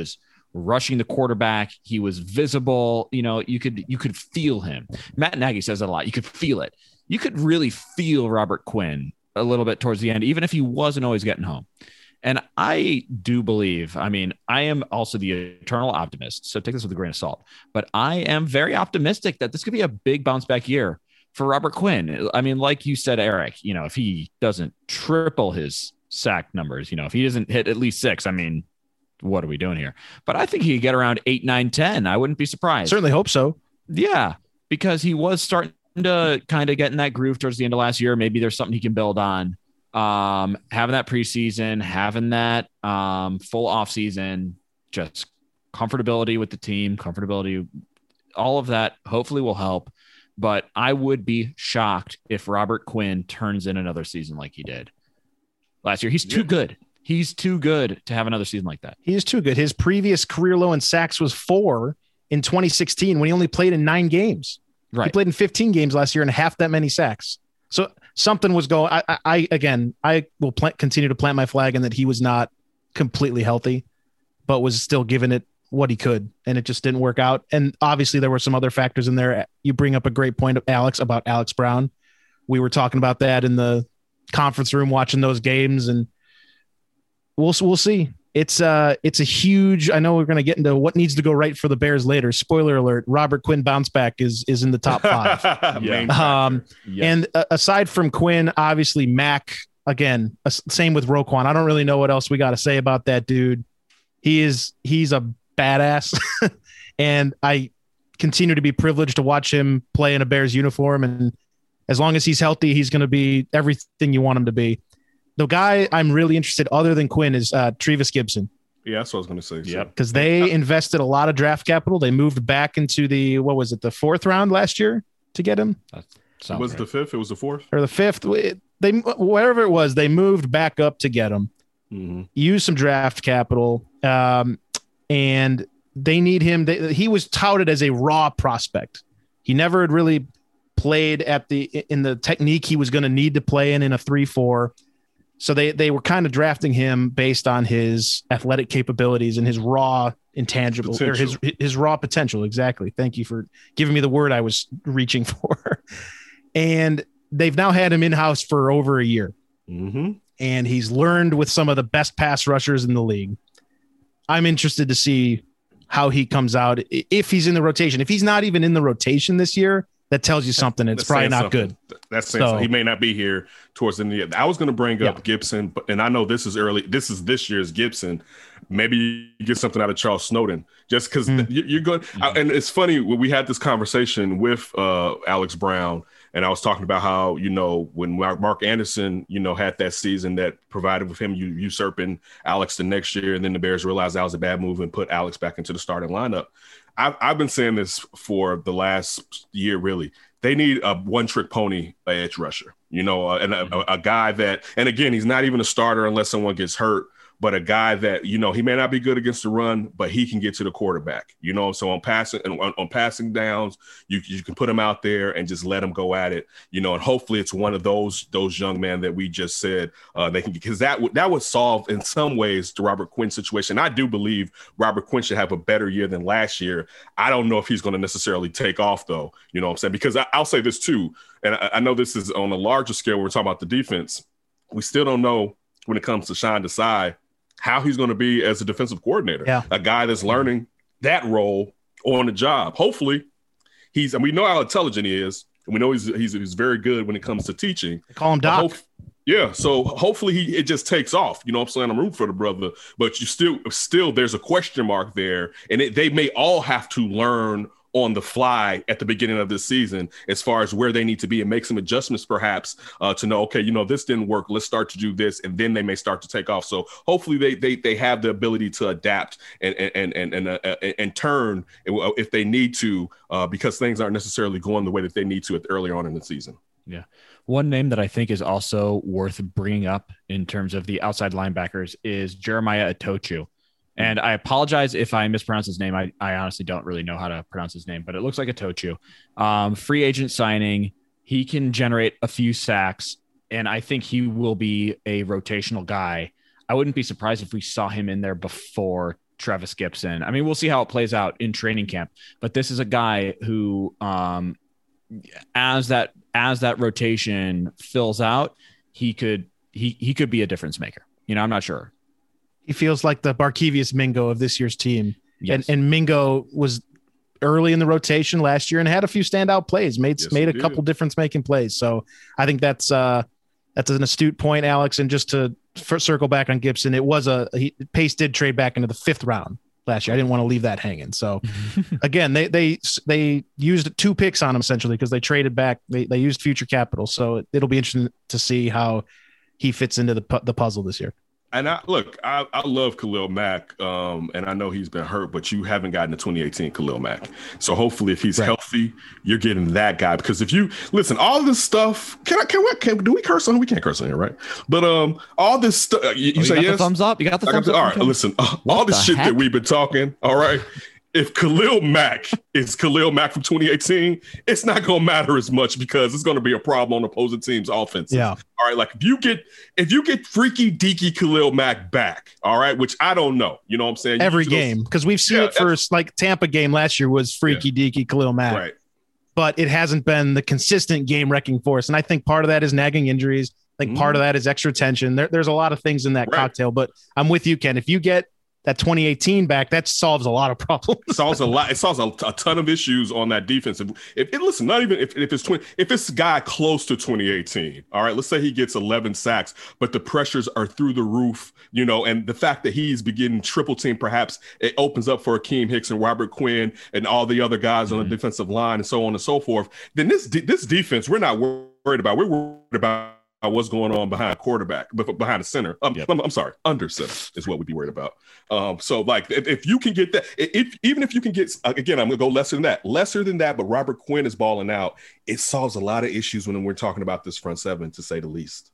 rushing the quarterback. He was visible. You know, you could you could feel him. Matt Nagy says it a lot. You could feel it. You could really feel Robert Quinn a little bit towards the end, even if he wasn't always getting home. And I do believe, I mean, I am also the eternal optimist, so take this with a grain of salt, but I am very optimistic that this could be a big bounce back year for Robert Quinn. I mean, like you said, Eric, you know, if he doesn't triple his sack numbers, you know, if he doesn't hit at least six, I mean, what are we doing here? But I think he could get around eight, nine, ten. I wouldn't be surprised. Certainly hope so. Yeah, because he was starting to kind of get in that groove towards the end of last year. Maybe there's something he can build on. Um, having that preseason, having that um, full off season, just comfortability with the team, comfortability, all of that hopefully will help. But I would be shocked if Robert Quinn turns in another season like he did last year. He's too good. He's too good to have another season like that. He is too good. His previous career low in sacks was four in twenty sixteen when he only played in nine games. Right. He played in fifteen games last year and half that many sacks. So something was going. I, I, I again, I will plant, continue to plant my flag in that he was not completely healthy, but was still giving it what he could, and it just didn't work out. And obviously, there were some other factors in there. You bring up a great point, Alex, about Alex Brown. We were talking about that in the conference room, watching those games, and we'll we'll see. It's uh it's a huge. I know we're going to get into what needs to go right for the Bears later. Spoiler alert: Robert Quinn bounce back is is in the top five. yeah. Um, yes. And uh, aside from Quinn, obviously Mac again. Uh, same with Roquan. I don't really know what else we got to say about that dude. He is he's a badass, and I continue to be privileged to watch him play in a Bears uniform. And as long as he's healthy, he's going to be everything you want him to be. The guy I'm really interested, other than Quinn, is uh, Trevis Gibson. Yeah, that's what I was going to say. Yep. Because they invested a lot of draft capital. They moved back into the, what was it, the fourth round last year to get him? It was right. the fifth. It was the fourth. Or the fifth. They Whatever it was, they moved back up to get him. Mm-hmm. Used some draft capital. Um, and they need him. They, he was touted as a raw prospect. He never had really played at the in the technique he was going to need to play in in a three four. So they they were kind of drafting him based on his athletic capabilities and his raw intangible potential. or his his raw potential. Exactly. Thank you for giving me the word I was reaching for. And they've now had him in-house for over a year. Mm-hmm. And he's learned with some of the best pass rushers in the league. I'm interested to see how he comes out if he's in the rotation. If he's not even in the rotation this year, that tells you something. It's That's probably not something. good. That's saying so, something. He may not be here towards the end of the year. I was going to bring up yeah. Gibson, but and I know this is early. This is this year's Gibson. Maybe you get something out of Charles Snowden just because mm. you're good. Mm-hmm. I, and it's funny when we had this conversation with uh, Alex Brown, and I was talking about how, you know, when Mark Anderson, you know, had that season that provided with him usurping Alex the next year, and then the Bears realized that was a bad move and put Alex back into the starting lineup. I've, I've been saying this for the last year, really. They need a one-trick pony edge rusher, you know, uh, and a, a guy that, and again, he's not even a starter unless someone gets hurt, but a guy that, you know, he may not be good against the run, but he can get to the quarterback, you know. So on passing and on, on passing downs, you you can put him out there and just let him go at it, you know. And hopefully it's one of those those young men that we just said uh, they can get, because that would that would solve in some ways the Robert Quinn situation. I do believe Robert Quinn should have a better year than last year. I don't know if he's going to necessarily take off though, you know what I'm saying? Because I, I'll say this too, and I, I know this is on a larger scale. We're talking about the defense. We still don't know when it comes to Sean Desai how he's going to be as a defensive coordinator, yeah. a guy that's learning that role on the job. Hopefully he's, and we know how intelligent he is, and we know he's, he's, he's very good when it comes to teaching. They call him Doc. Hope, yeah. So hopefully he, it just takes off, you know what I'm saying? I'm rooting for the brother, but you still, still there's a question mark there, and it, they may all have to learn on the fly at the beginning of this season as far as where they need to be and make some adjustments perhaps uh, to know, okay, you know, this didn't work. Let's start to do this. And then they may start to take off. So hopefully they they they have the ability to adapt and and and and, uh, and turn if they need to uh, because things aren't necessarily going the way that they need to at earlier on in the season. Yeah. One name that I think is also worth bringing up in terms of the outside linebackers is Jeremiah Atochu. And I apologize if I mispronounce his name. I, I honestly don't really know how to pronounce his name, but it looks like Atochu. Um, free agent signing. He can generate a few sacks, and I think he will be a rotational guy. I wouldn't be surprised if we saw him in there before Trevis Gibson. I mean, we'll see how it plays out in training camp, but this is a guy who, um, as that, as that rotation fills out, he could, he, he could be a difference maker. You know, I'm not sure. He feels like the Barkevius Mingo of this year's team. Yes. And, and Mingo was early in the rotation last year and had a few standout plays, made, Yes, made a did. couple difference making plays. So I think that's, uh, that's an astute point, Alex. And just to f- circle back on Gibson, it was a, he, Pace did trade back into the fifth round last year. I didn't want to leave that hanging. So again, they, they, they used two picks on him essentially because they traded back, they, they used future capital. So it'll be interesting to see how he fits into the pu- the puzzle this year. And I look, I, I love Khalil Mack, um, and I know he's been hurt, but you haven't gotten the twenty eighteen Khalil Mack. So hopefully, if he's Right. healthy, you're getting that guy. Because if you listen, all this stuff, can I can we can do we curse on? We can't curse on here, right? But um, all this stuff, you, you Oh, you say got yes. the thumbs up. You got the I got thumbs the- up. all right, Okay. listen, uh, What all this the shit heck? that we've been talking. All right. If Khalil Mack is Khalil Mack from twenty eighteen, it's not going to matter as much because it's going to be a problem on opposing teams' offenses. Yeah. All right. Like if you get if you get freaky deaky Khalil Mack back, all right, which I don't know. You know what I'm saying? You Every usually game, because we've seen Yeah, it for like Tampa game last year was freaky deaky Khalil Mack, Right. but it hasn't been the consistent game wrecking force. And I think part of that is nagging injuries. I think part of that is extra tension. There, there's a lot of things in that Right. cocktail, but I'm with you, Ken. If you get that twenty eighteen back, that solves a lot of problems. It solves a lot. It solves a, a ton of issues on that defense. If, if it, listen, not even if, if it's twenty, if it's a guy close to twenty eighteen, all right, let's say he gets eleven sacks, but the pressures are through the roof, you know, and the fact that he's beginning triple team, perhaps it opens up for Akeem Hicks and Robert Quinn and all the other guys mm-hmm. on the defensive line and so on and so forth. Then this this defense, we're not worried about. We're worried about what's going on behind quarterback, but behind the center. Um, Yep. I'm, I'm sorry, under center is what we'd be worried about. Um, so like if, if you can get that, if even if you can get, again, I'm gonna go lesser than that, lesser than that, but Robert Quinn is balling out. It solves a lot of issues when we're talking about this front seven, to say the least.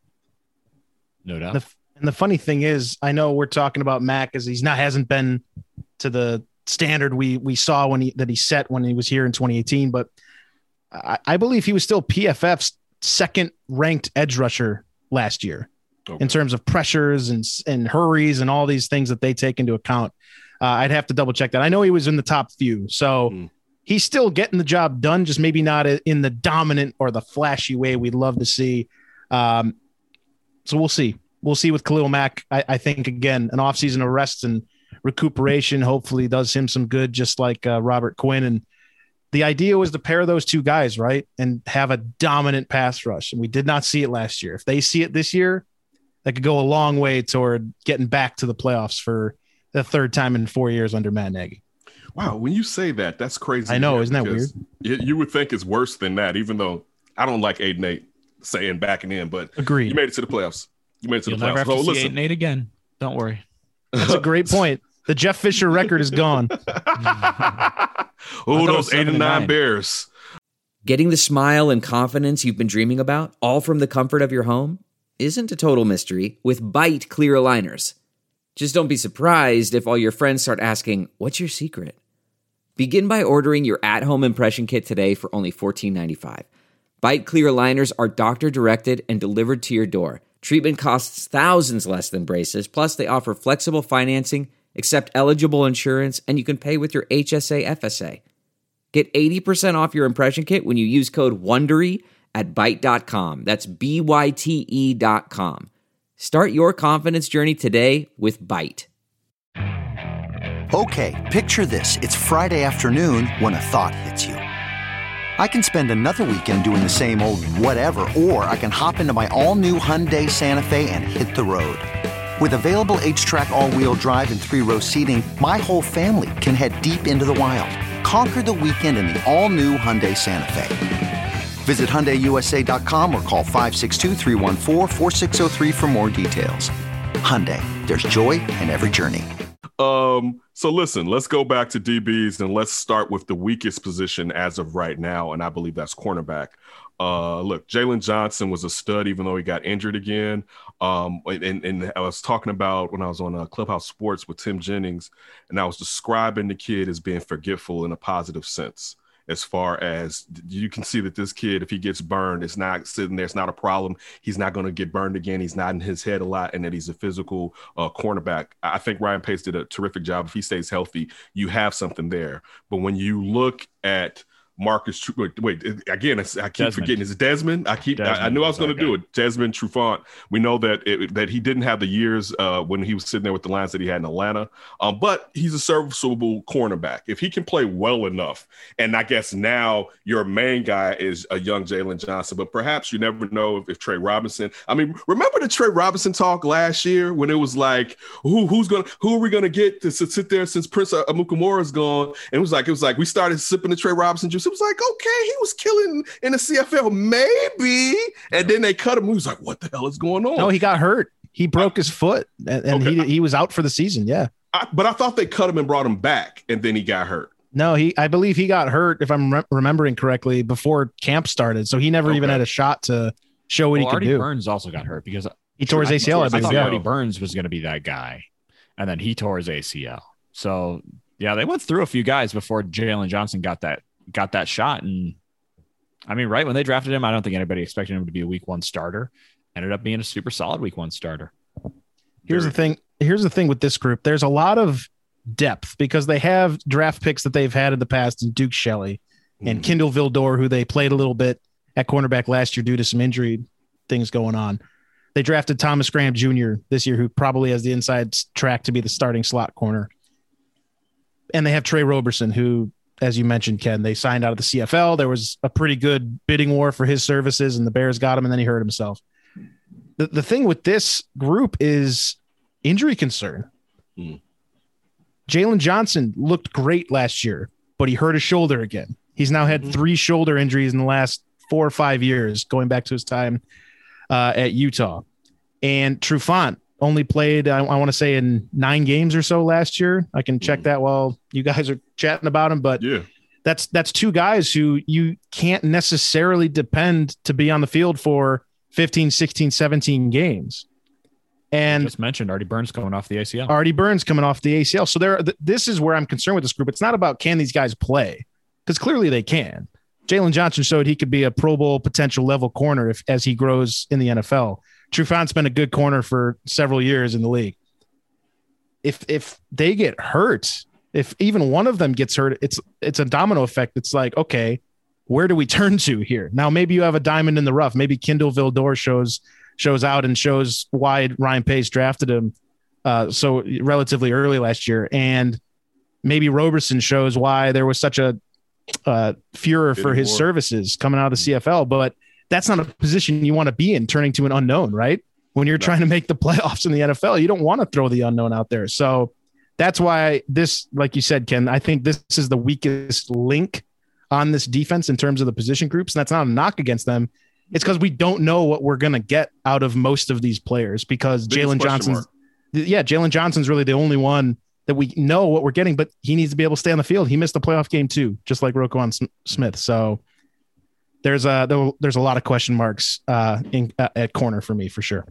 No doubt. The, and the funny thing is, I know we're talking about Mack as he's not hasn't been to the standard we we saw when he that he set when he was here in twenty eighteen, but I, I believe he was still P F F's second ranked edge rusher last year okay. in terms of pressures and and hurries and all these things that they take into account. Uh, I'd have to double check that. I know he was in the top few, so mm. he's still getting the job done, just maybe not in the dominant or the flashy way we'd love to see. Um, so we'll see. We'll see with Khalil Mack. I, I think, again, an offseason of rest and recuperation hopefully does him some good, just like uh, Robert Quinn. And the idea was to pair those two guys, right, and have a dominant pass rush. And we did not see it last year. If they see it this year, that could go a long way toward getting back to the playoffs for the third time in four years under Matt Nagy. Wow, when you say that, that's crazy. I know, isn't that weird? You, you would think it's worse than that, even though I don't like eight and eight saying backing in, but agreed. You made it to the playoffs. You made it to You'll the never playoffs. have to so see listen, eight and eight again. Don't worry. That's a great point. The Jeff Fisher record is gone. Oh, those eight and nine Bears. Getting the smile and confidence you've been dreaming about, all from the comfort of your home, isn't a total mystery with Byte clear aligners. Just don't be surprised if all your friends start asking, "What's your secret?" Begin by ordering your at-home impression kit today for only fourteen ninety-five. Byte clear aligners are doctor-directed and delivered to your door. Treatment costs thousands less than braces, plus they offer flexible financing, accept eligible insurance, and you can pay with your H S A F S A. Get eighty percent off your impression kit when you use code WONDERY at byte dot com. That's B Y T E dot com. Start your confidence journey today with Byte. Okay, picture this. It's Friday afternoon when a thought hits you. I can spend another weekend doing the same old whatever, or I can hop into my all-new Hyundai Santa Fe and hit the road. With available H-Track all-wheel drive and three-row seating, my whole family can head deep into the wild. Conquer the weekend in the all-new Hyundai Santa Fe. Visit Hyundai U S A dot com or call five six two, three one four, four six zero three for more details. Hyundai, there's joy in every journey. Um, so listen, let's go back to D Bs and let's start with the weakest position as of right now, and I believe that's cornerback. Uh, look, Jalen Johnson was a stud, even though he got injured again. Um, and, and I was talking about when I was on uh, Clubhouse Sports with Tim Jennings, and I was describing the kid as being forgetful in a positive sense. as far as you can see that this kid, if he gets burned, it's not sitting there. It's not a problem. He's not going to get burned again. He's not in his head a lot, and that he's a physical uh, cornerback. I think Ryan Pace did a terrific job. If he stays healthy, you have something there. But when you look at Marcus, wait, wait again, I keep Desmond. forgetting. Is it Desmond? I keep. Desmond I, I knew I was going to okay. do it. Desmond Trufant. We know that it, that he didn't have the years uh, when he was sitting there with the Lions that he had in Atlanta, um, but he's a serviceable cornerback. If he can play well enough, and I guess now your main guy is a young Jalen Johnson, but perhaps you never know if, if Trey Robinson. I mean, remember the Trey Robinson talk last year when it was like, who who's gonna who are we gonna get to sit there since Prince Amukamara is gone? And it was like it was like we started sipping the Trey Robinson juice. It was like, okay, he was killing in the C F L, maybe. And then they cut him. He was like, what the hell is going on? No, he got hurt. He broke his foot, and, and okay. he he was out for the season. Yeah. I, but I thought they cut him and brought him back, and then he got hurt. No, he. I believe he got hurt, if I'm re- remembering correctly, before camp started. So he never okay. even had a shot to show what well, he could Artie do. Burns also got hurt because he tore his A C L. I, I, I thought yeah. Artie Burns was going to be that guy, and then he tore his A C L. So yeah, they went through a few guys before Jalen Johnson got that got that shot. And I mean, right when they drafted him, I don't think anybody expected him to be a week one starter. Ended up being a super solid week one starter. Here's Very the thing. Here's the thing with this group. There's a lot of depth because they have draft picks that they've had in the past in Duke Shelley mm. and Kindle Vildor, who they played a little bit at cornerback last year due to some injury things going on. They drafted Thomas Graham Junior this year, who probably has the inside track to be the starting slot corner. And they have Trey Roberson, who, as you mentioned, Ken, they signed out of the C F L. There was a pretty good bidding war for his services, and the Bears got him, and then he hurt himself. The, the thing with this group is injury concern. Mm. Jalen Johnson looked great last year, but he hurt his shoulder again. He's now had mm-hmm. three shoulder injuries in the last four or five years, going back to his time uh, at Utah. And Trufant only played, I, I want to say, in nine games or so last year. I can check mm. that while you guys are chatting about him, but yeah. that's that's two guys who you can't necessarily depend to be on the field for fifteen, sixteen, seventeen games. And I just mentioned Artie Burns coming off the A C L. Artie Burns coming off the A C L. So there, th- this is where I'm concerned with this group. It's not about can these guys play, because clearly they can. Jalen Johnson showed he could be a Pro Bowl potential level corner if as he grows in the N F L. Trufant's been a good corner for several years in the league. If if they get hurt, if even one of them gets hurt, it's it's a domino effect. It's like, okay, where do we turn to here? Now, maybe you have a diamond in the rough. Maybe Kindle Vildor shows shows out and shows why Ryan Pace drafted him uh, so relatively early last year. And maybe Roberson shows why there was such a uh, furor for his more. services coming out of the C F L. But that's not a position you want to be in, turning to an unknown, right? When you're no. trying to make the playoffs in the N F L, you don't want to throw the unknown out there. So that's why this, like you said, Ken, I think this is the weakest link on this defense in terms of the position groups. And that's not a knock against them. It's because we don't know what we're going to get out of most of these players, because Jalen Johnson's, yeah, Jalen Johnson's really the only one that we know what we're getting, but he needs to be able to stay on the field. He missed the playoff game too, just like Roquan Smith. So there's a, there's a lot of question marks uh, in, uh, at corner for me, for sure.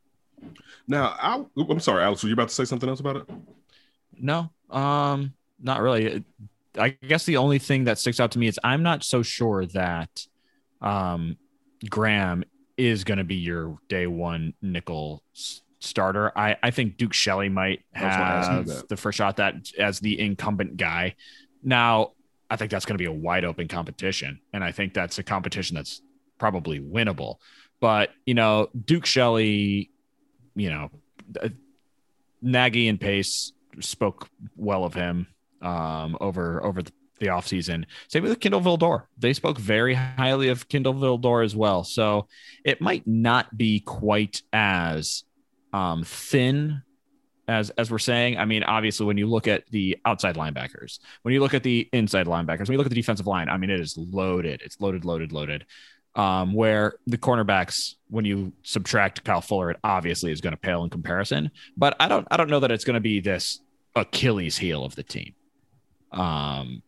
Now, I, I'm sorry, Alex, were you about to say something else about it? No, um, not really. I guess the only thing that sticks out to me is I'm not so sure that um, Graham is going to be your day one nickel s- starter. I, I think Duke Shelley might have the first shot that as the incumbent guy. Now, I think that's going to be a wide open competition, and I think that's a competition that's probably winnable. But, you know, Duke Shelley, you know, Nagy and Pace spoke well of him um, over over the, the offseason. Same with Kindle Vildor. They spoke very highly of Kindle Vildor as well. So it might not be quite as um, thin as as we're saying. I mean, obviously, when you look at the outside linebackers, when you look at the inside linebackers, when you look at the defensive line, I mean, it is loaded. It's loaded, loaded, loaded. Um, where the cornerbacks, when you subtract Kyle Fuller, it obviously is going to pale in comparison. But I don't, I don't know that it's going to be this Achilles heel of the team. Um,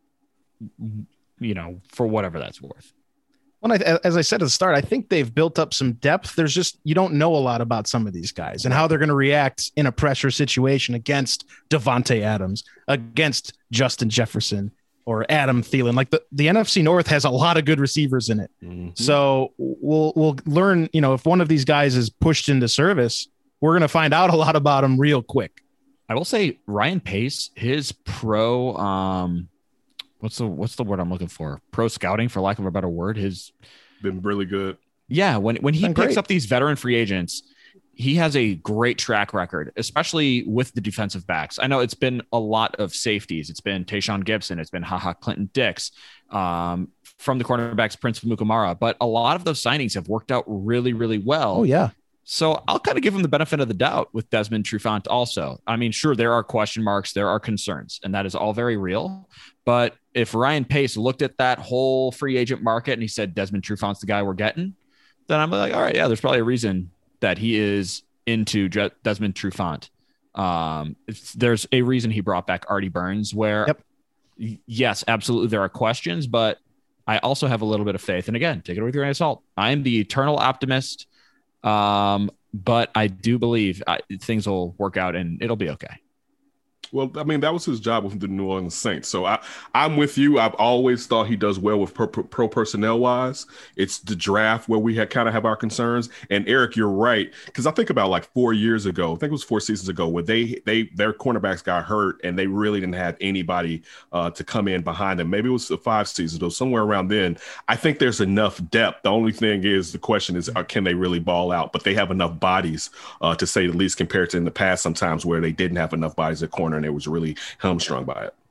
you know, for whatever that's worth. Well, I, as I said at the start, I think they've built up some depth. There's just, you don't know a lot about some of these guys and how they're going to react in a pressure situation against Devontae Adams, against Justin Jefferson, or Adam Thielen. Like the, the N F C North has a lot of good receivers in it. Mm-hmm. So we'll we'll learn, you know, if one of these guys is pushed into service, we're going to find out a lot about him real quick. I will say Ryan Pace, his pro, um, what's the what's the word I'm looking for? Pro scouting, for lack of a better word, has been really good. Yeah, when when he Been picks great. up these veteran free agents, he has a great track record, especially with the defensive backs. I know it's been a lot of safeties. It's been Tayshaun Gibson. It's been HaHa Clinton Dix, um, from the cornerbacks, Prince Mukamara. But a lot of those signings have worked out really, really well. Oh, yeah. So I'll kind of give him the benefit of the doubt with Desmond Trufant also. I mean, sure, there are question marks. There are concerns, and that is all very real. But if Ryan Pace looked at that whole free agent market and he said Desmond Trufant's the guy we're getting, then I'm like, all right, yeah, there's probably a reason that he is into Je- Desmond Trufant. Um, it's, there's a reason he brought back Artie Burns, where Yep. y- yes, absolutely, there are questions, but I also have a little bit of faith. And again, take it with a grain of salt. I am the eternal optimist, um, but I do believe I, things will work out and it'll be okay. Well, I mean, that was his job with the New Orleans Saints. So I, I'm with you. I've always thought he does well with pro, pro, pro personnel wise. It's the draft where we had kind of have our concerns. And Eric, you're right. Because I think about like four years ago, I think it was four seasons ago, where they they their cornerbacks got hurt and they really didn't have anybody uh, to come in behind them. Maybe it was five seasons ago, somewhere around then. I think there's enough depth. The only thing is the question is, uh, can they really ball out? But they have enough bodies, uh, to say the least, compared to in the past sometimes where they didn't have enough bodies at corner. And it was really hamstrung by it.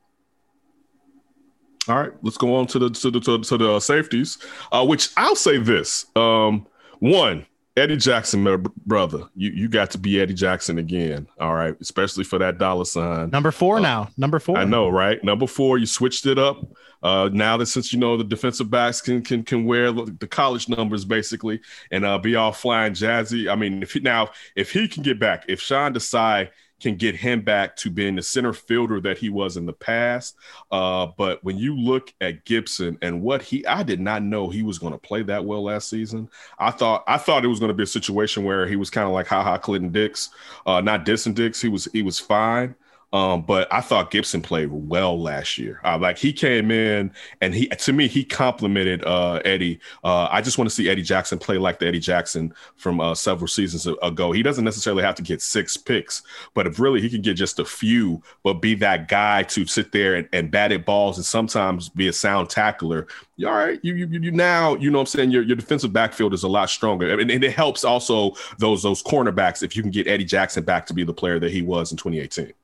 All right, let's go on to the to the to, to the safeties. Uh, which I'll say this: um, one, Eddie Jackson, my brother, you you got to be Eddie Jackson again. All right, especially for that dollar sign. Number four uh, now. Number four. I know, right? Number four. You switched it up. Uh, now that since you know the defensive backs can can can wear the college numbers basically and uh, be all flying jazzy. I mean, if he, now if he can get back, if Sean Desai can get him back to being the center fielder that he was in the past. Uh, but when you look at Gibson and what he, I did not know he was going to play that well last season. I thought, I thought it was going to be a situation where he was kind of like HaHa Clinton Dix, uh, not Disson Dix. He was, he was fine. Um, but I thought Gibson played well last year. Uh, like he came in and he, to me, he complimented uh, Eddie. Uh, I just want to see Eddie Jackson play like the Eddie Jackson from uh, several seasons ago. He doesn't necessarily have to get six picks, but if really he could get just a few, but be that guy to sit there and, and bat at balls and sometimes be a sound tackler. All right, you you you now, you know what I'm saying, your, your defensive backfield is a lot stronger. And, and it helps also those those cornerbacks if you can get Eddie Jackson back to be the player that he was in twenty eighteen.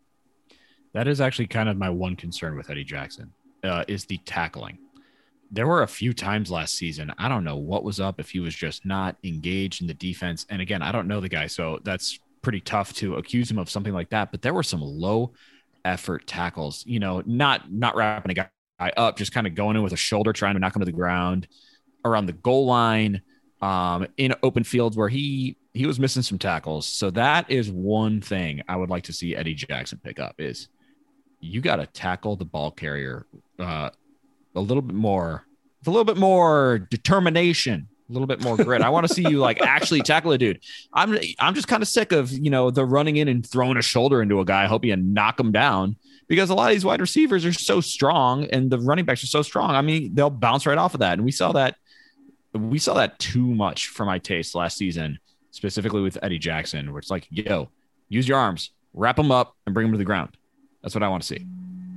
That is actually kind of my one concern with Eddie Jackson, uh, is the tackling. There were a few times last season, I don't know what was up, if he was just not engaged in the defense. And again, I don't know the guy, so that's pretty tough to accuse him of something like that. But there were some low effort tackles, you know, not not wrapping a guy up, just kind of going in with a shoulder, trying to knock him to the ground around the goal line, um, in open fields where he he was missing some tackles. So that is one thing I would like to see Eddie Jackson pick up is, you got to tackle the ball carrier uh, a little bit more, with a little bit more determination, a little bit more grit. I want to see you like actually tackle a dude. I'm I'm just kind of sick of, you know, the running in and throwing a shoulder into a guy, hoping you knock him down, because a lot of these wide receivers are so strong and the running backs are so strong. I mean, they'll bounce right off of that. And we saw that. We saw that too much for my taste last season, specifically with Eddie Jackson, where it's like, yo, use your arms, wrap him up and bring him to the ground. That's what I want to see.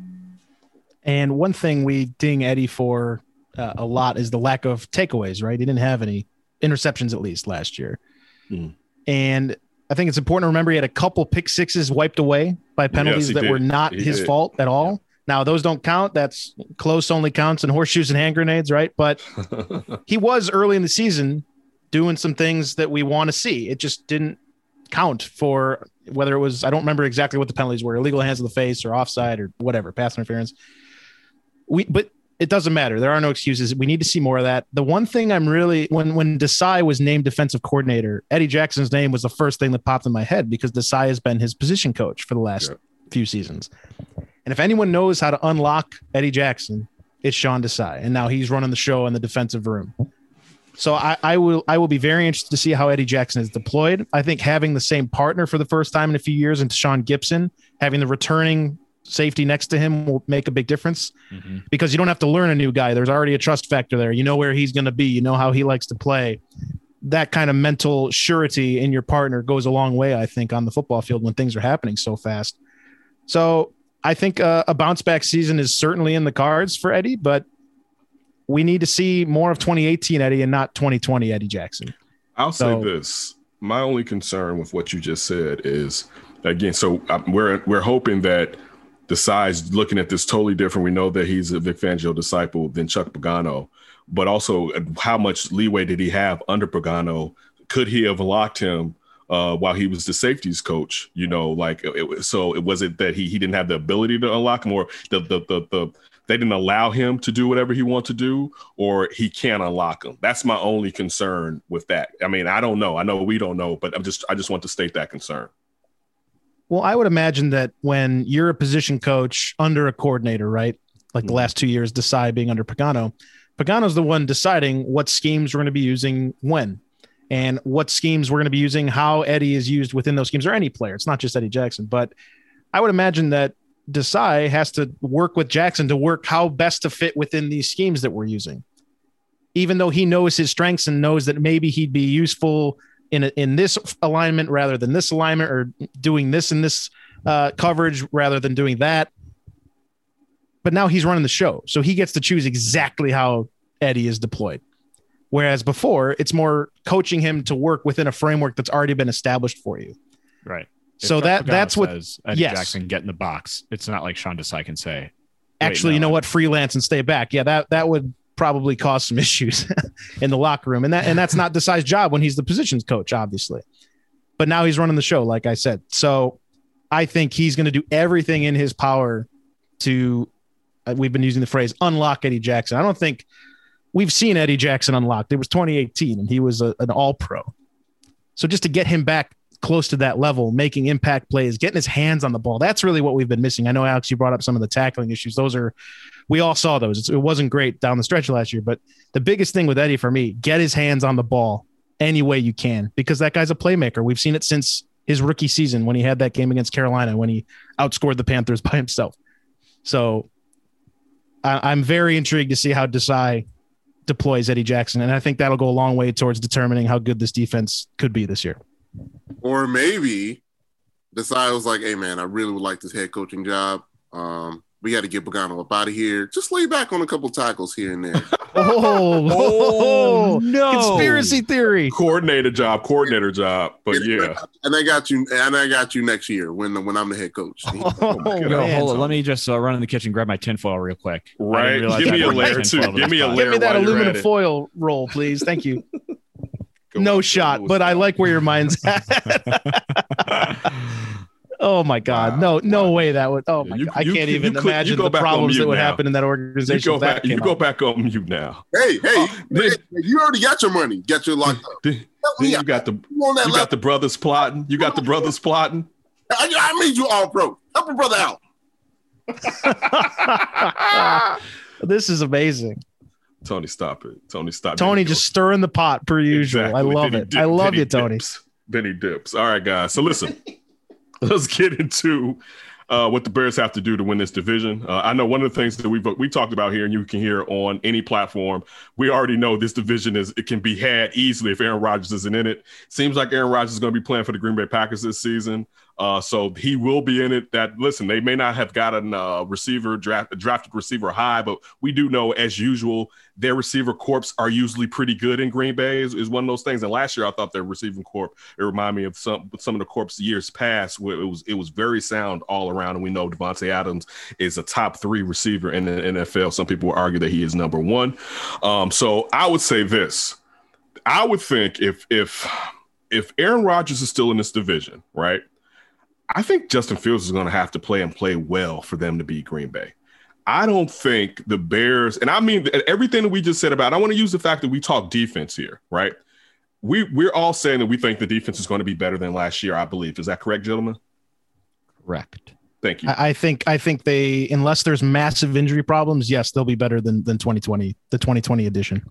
And one thing we ding Eddie for uh, a lot is the lack of takeaways, right? He didn't have any interceptions, at least last year. Mm. And I think it's important to remember he had a couple pick sixes wiped away by penalties yes, that did. were not he his did. fault at all. Yeah. Now, those don't count. That's close only counts in horseshoes and hand grenades, right? But he was early in the season doing some things that we want to see. It just didn't count for whether it was, I don't remember exactly what the penalties were, illegal hands to the face or offside or whatever, pass interference. We, but it doesn't matter. There are no excuses. We need to see more of that. The one thing I'm really, when, when Desai was named defensive coordinator, Eddie Jackson's name was the first thing that popped in my head because Desai has been his position coach for the last yeah. few seasons. And if anyone knows how to unlock Eddie Jackson, it's Sean Desai. And now he's running the show in the defensive room. So I, I will I will be very interested to see how Eddie Jackson is deployed. I think having the same partner for the first time in a few years, and Sean Gibson, having the returning safety next to him will make a big difference Mm-hmm. because you don't have to learn a new guy. There's already a trust factor there. You know where he's going to be. You know how he likes to play. That kind of mental surety in your partner goes a long way, I think, on the football field when things are happening so fast. So I think uh, a bounce back season is certainly in the cards for Eddie, but we need to see more of twenty eighteen Eddie and not twenty twenty Eddie Jackson. I'll So- say this. My only concern with what you just said is, again, so uh, we're we're hoping that Desai's looking at this totally different. We know that he's a Vic Fangio disciple than Chuck Pagano, but also uh, how much leeway did he have under Pagano? Could he have locked him uh, while he was the safeties coach? You know, like it, so it was it that he he didn't have the ability to unlock him, or the the the, the they didn't allow him to do whatever he wanted to do, or he can't unlock him. That's my only concern with that. I mean, I don't know. I know we don't know, but I'm just I just want to state that concern. Well, I would imagine that when you're a position coach under a coordinator, right? Like the last two years, Desai being under Pagano, Pagano's the one deciding what schemes we're going to be using when and what schemes we're going to be using, how Eddie is used within those schemes or any player. It's not just Eddie Jackson, but I would imagine that Desai has to work with Jackson to work how best to fit within these schemes that we're using. Even though he knows his strengths and knows that maybe he'd be useful in a, in this alignment rather than this alignment, or doing this in this uh, coverage rather than doing that. But now he's running the show, so he gets to choose exactly how Eddie is deployed. Whereas before, it's more coaching him to work within a framework that's already been established for you. Right. So If that Pagano that's what says, Eddie yes. Jackson get in the box. It's not like Sean Desai can say, Actually, no, you know I- what? Freelance and stay back. Yeah, that that would probably cause some issues in the locker room, and that and that's not Desai's job when he's the positions coach, obviously. But now he's running the show, like I said. So I think he's going to do everything in his power to. Uh, we've been using the phrase unlock Eddie Jackson. I don't think we've seen Eddie Jackson unlocked. It was twenty eighteen, and he was a, an All-Pro. So just to get him back close to that level, making impact plays, getting his hands on the ball. That's really what we've been missing. I know, Alex, you brought up some of the tackling issues. Those are, we all saw those. It's, it wasn't great down the stretch last year, but the biggest thing with Eddie for me, get his hands on the ball any way you can, because that guy's a playmaker. We've seen it since his rookie season when he had that game against Carolina, when he outscored the Panthers by himself. So I, I'm very intrigued to see how Desai deploys Eddie Jackson. And I think that'll go a long way towards determining how good this defense could be this year. Or maybe Desai was like, hey, man, I really would like this head coaching job. Um, we got to get Pagano up out of here. Just lay back on a couple tackles here and there. Oh, Oh, no. Conspiracy theory. Coordinator job, coordinator job. But yeah, And I got you, and I got you next year when when I'm the head coach. Oh, Yo, man. hold on. Let me just uh, run in the kitchen, grab my tinfoil real quick. I didn't right. realize Give I me a brought my layer tinfoil too. to Give this me a pod. layer. Give me that while you're aluminum at it. foil roll, please. Thank you. Go No on, shot, Lewis. but I like where your mind's at. Oh my God. Wow. No, no way that would. Oh my You- God. I you- can't you even could- you imagine go the back on problems mute that would now. happen in that You organization. go if that back. You came go out. back on mute now. Hey, hey, Oh, hey, then- you already got your money. Get your locked up. Then, Help then me you out. got the You on that you level. got the brothers plotting. You got the brothers plotting. I, I made you all pro. Help a brother out. This is amazing. Tony, stop it. Tony, stop. Tony Then he just goes- stirring the pot per usual. I Exactly. love Then he it. dip- I love then he you, Tony. dips. Then he dips. All right, guys. So listen, let's get into uh, what the Bears have to do to win this division. Uh, I know one of the things that we've we talked about here, and you can hear on any platform. We already know this division is it can be had easily if Aaron Rodgers isn't in it. Seems like Aaron Rodgers is going to be playing for the Green Bay Packers this season. Uh, so he will be in it. That listen, they may not have gotten a receiver draft, drafted receiver high, but we do know, as usual, their receiver corps are usually pretty good in Green Bay. Is, is one of those things. And last year, I thought their receiving corps it reminded me of some some of the corps years past, where it was it was very sound all around. And we know Devontae Adams is a top three receiver in the N F L. Some people will argue that he is number one. Um, so I would say this. I would think if if if Aaron Rodgers is still in this division, right? I think Justin Fields is going to have to play and play well for them to beat Green Bay. I don't think the Bears, and I mean everything that we just said about, I want to use the fact that we talk defense here, right? We, we're all saying that we think the defense is going to be better than last year, I believe. Is that correct, gentlemen? Correct. Thank you. I, I think I think they, unless there's massive injury problems, yes, they'll be better than than twenty twenty, the twenty twenty edition.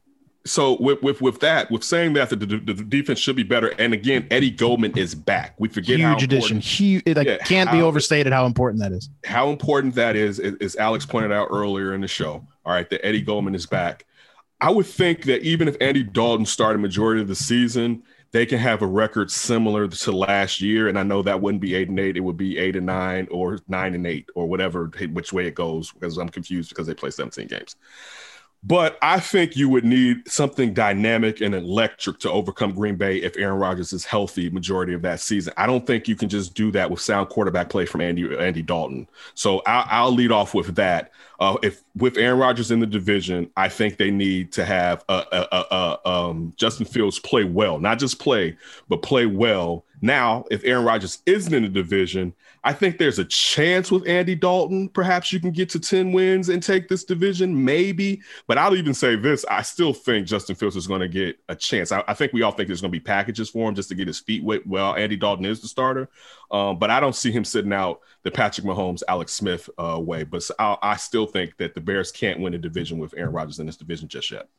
So with, with with that, with saying that the, the, the defense should be better, and again, Eddie Goldman is back. We forget huge how addition. Huge. It like, yeah, can't how, be overstated how important that is. How important that is, as Alex pointed out earlier in the show. All right, that Eddie Goldman is back. I would think that even if Andy Dalton started majority of the season, they can have a record similar to last year. And I know that wouldn't be eight and eight; it would be eight and nine, or nine and eight, or whatever which way it goes. Because I'm confused because they play seventeen games. But I think you would need something dynamic and electric to overcome Green Bay if Aaron Rodgers is healthy majority of that season. I don't think you can just do that with sound quarterback play from Andy Andy Dalton. So I'll, I'll lead off with that. Uh, if with Aaron Rodgers in the division, I think they need to have a, a, a, a, um, Justin Fields play well, not just play, but play well. Now, if Aaron Rodgers isn't in the division, I think there's a chance with Andy Dalton. Perhaps you can get to ten wins and take this division, maybe. But I'll even say this. I still think Justin Fields is going to get a chance. I, I think we all think there's going to be packages for him just to get his feet wet. Well, Andy Dalton is the starter. Um, but I don't see him sitting out the Patrick Mahomes, Alex Smith uh, way. But I, I still think that the Bears can't win a division with Aaron Rodgers in this division just yet.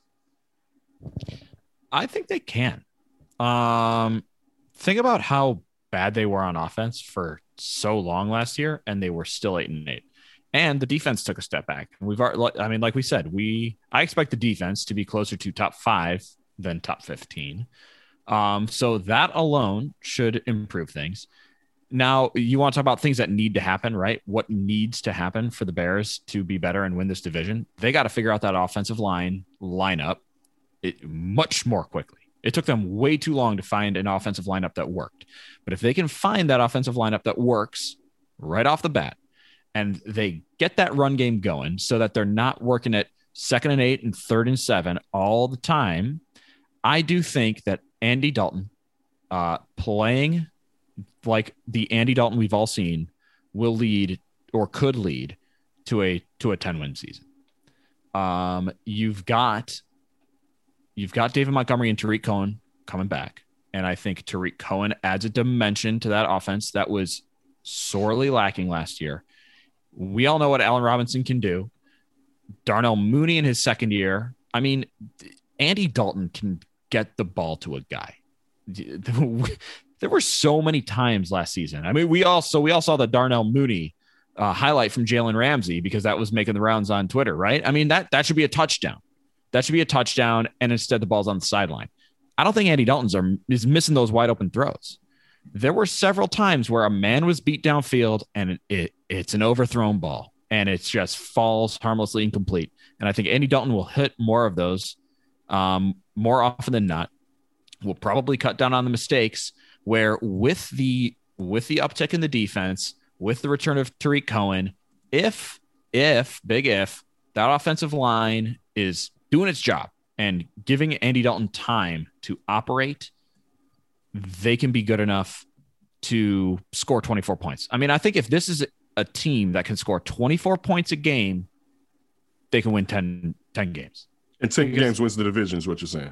I think they can. Um, think about how bad they were on offense for so long last year, and they were still eight and eight. And the defense took a step back. We've already, I mean, like we said, we I expect the defense to be closer to top five than top fifteen. Um, so that alone should improve things. Now, you want to talk about things that need to happen, right? What needs to happen for the Bears to be better and win this division? They got to figure out that offensive line lineup it, much more quickly. It took them way too long to find an offensive lineup that worked. But if they can find that offensive lineup that works right off the bat, and they get that run game going so that they're not working at second and eight and third and seven all the time, I do think that Andy Dalton uh, playing like the Andy Dalton we've all seen will lead or could lead to a to a ten-win season. Um, you've got you've got David Montgomery and Tariq Cohen coming back, and I think Tariq Cohen adds a dimension to that offense that was sorely lacking last year. We all know what Allen Robinson can do. Darnell Mooney in his second year. I mean, Andy Dalton can get the ball to a guy. There were so many times last season. I mean, we also we all saw the Darnell Mooney uh, highlight from Jalen Ramsey because that was making the rounds on Twitter, right? I mean, that that should be a touchdown. That should be a touchdown, and instead the ball's on the sideline. I don't think Andy Dalton's are, is missing those wide open throws. There were several times where a man was beat downfield, and it, it it's an overthrown ball, and it just falls harmlessly incomplete. And I think Andy Dalton will hit more of those um, more often than not. Will probably cut down on the mistakes. Where with the with the uptick in the defense, with the return of Tariq Cohen, if if big if that offensive line is doing its job and giving Andy Dalton time to operate, they can be good enough to score twenty-four points. I mean, I think if this is a team that can score twenty-four points a game, they can win ten, ten games. And ten because, games wins the division is what you're saying.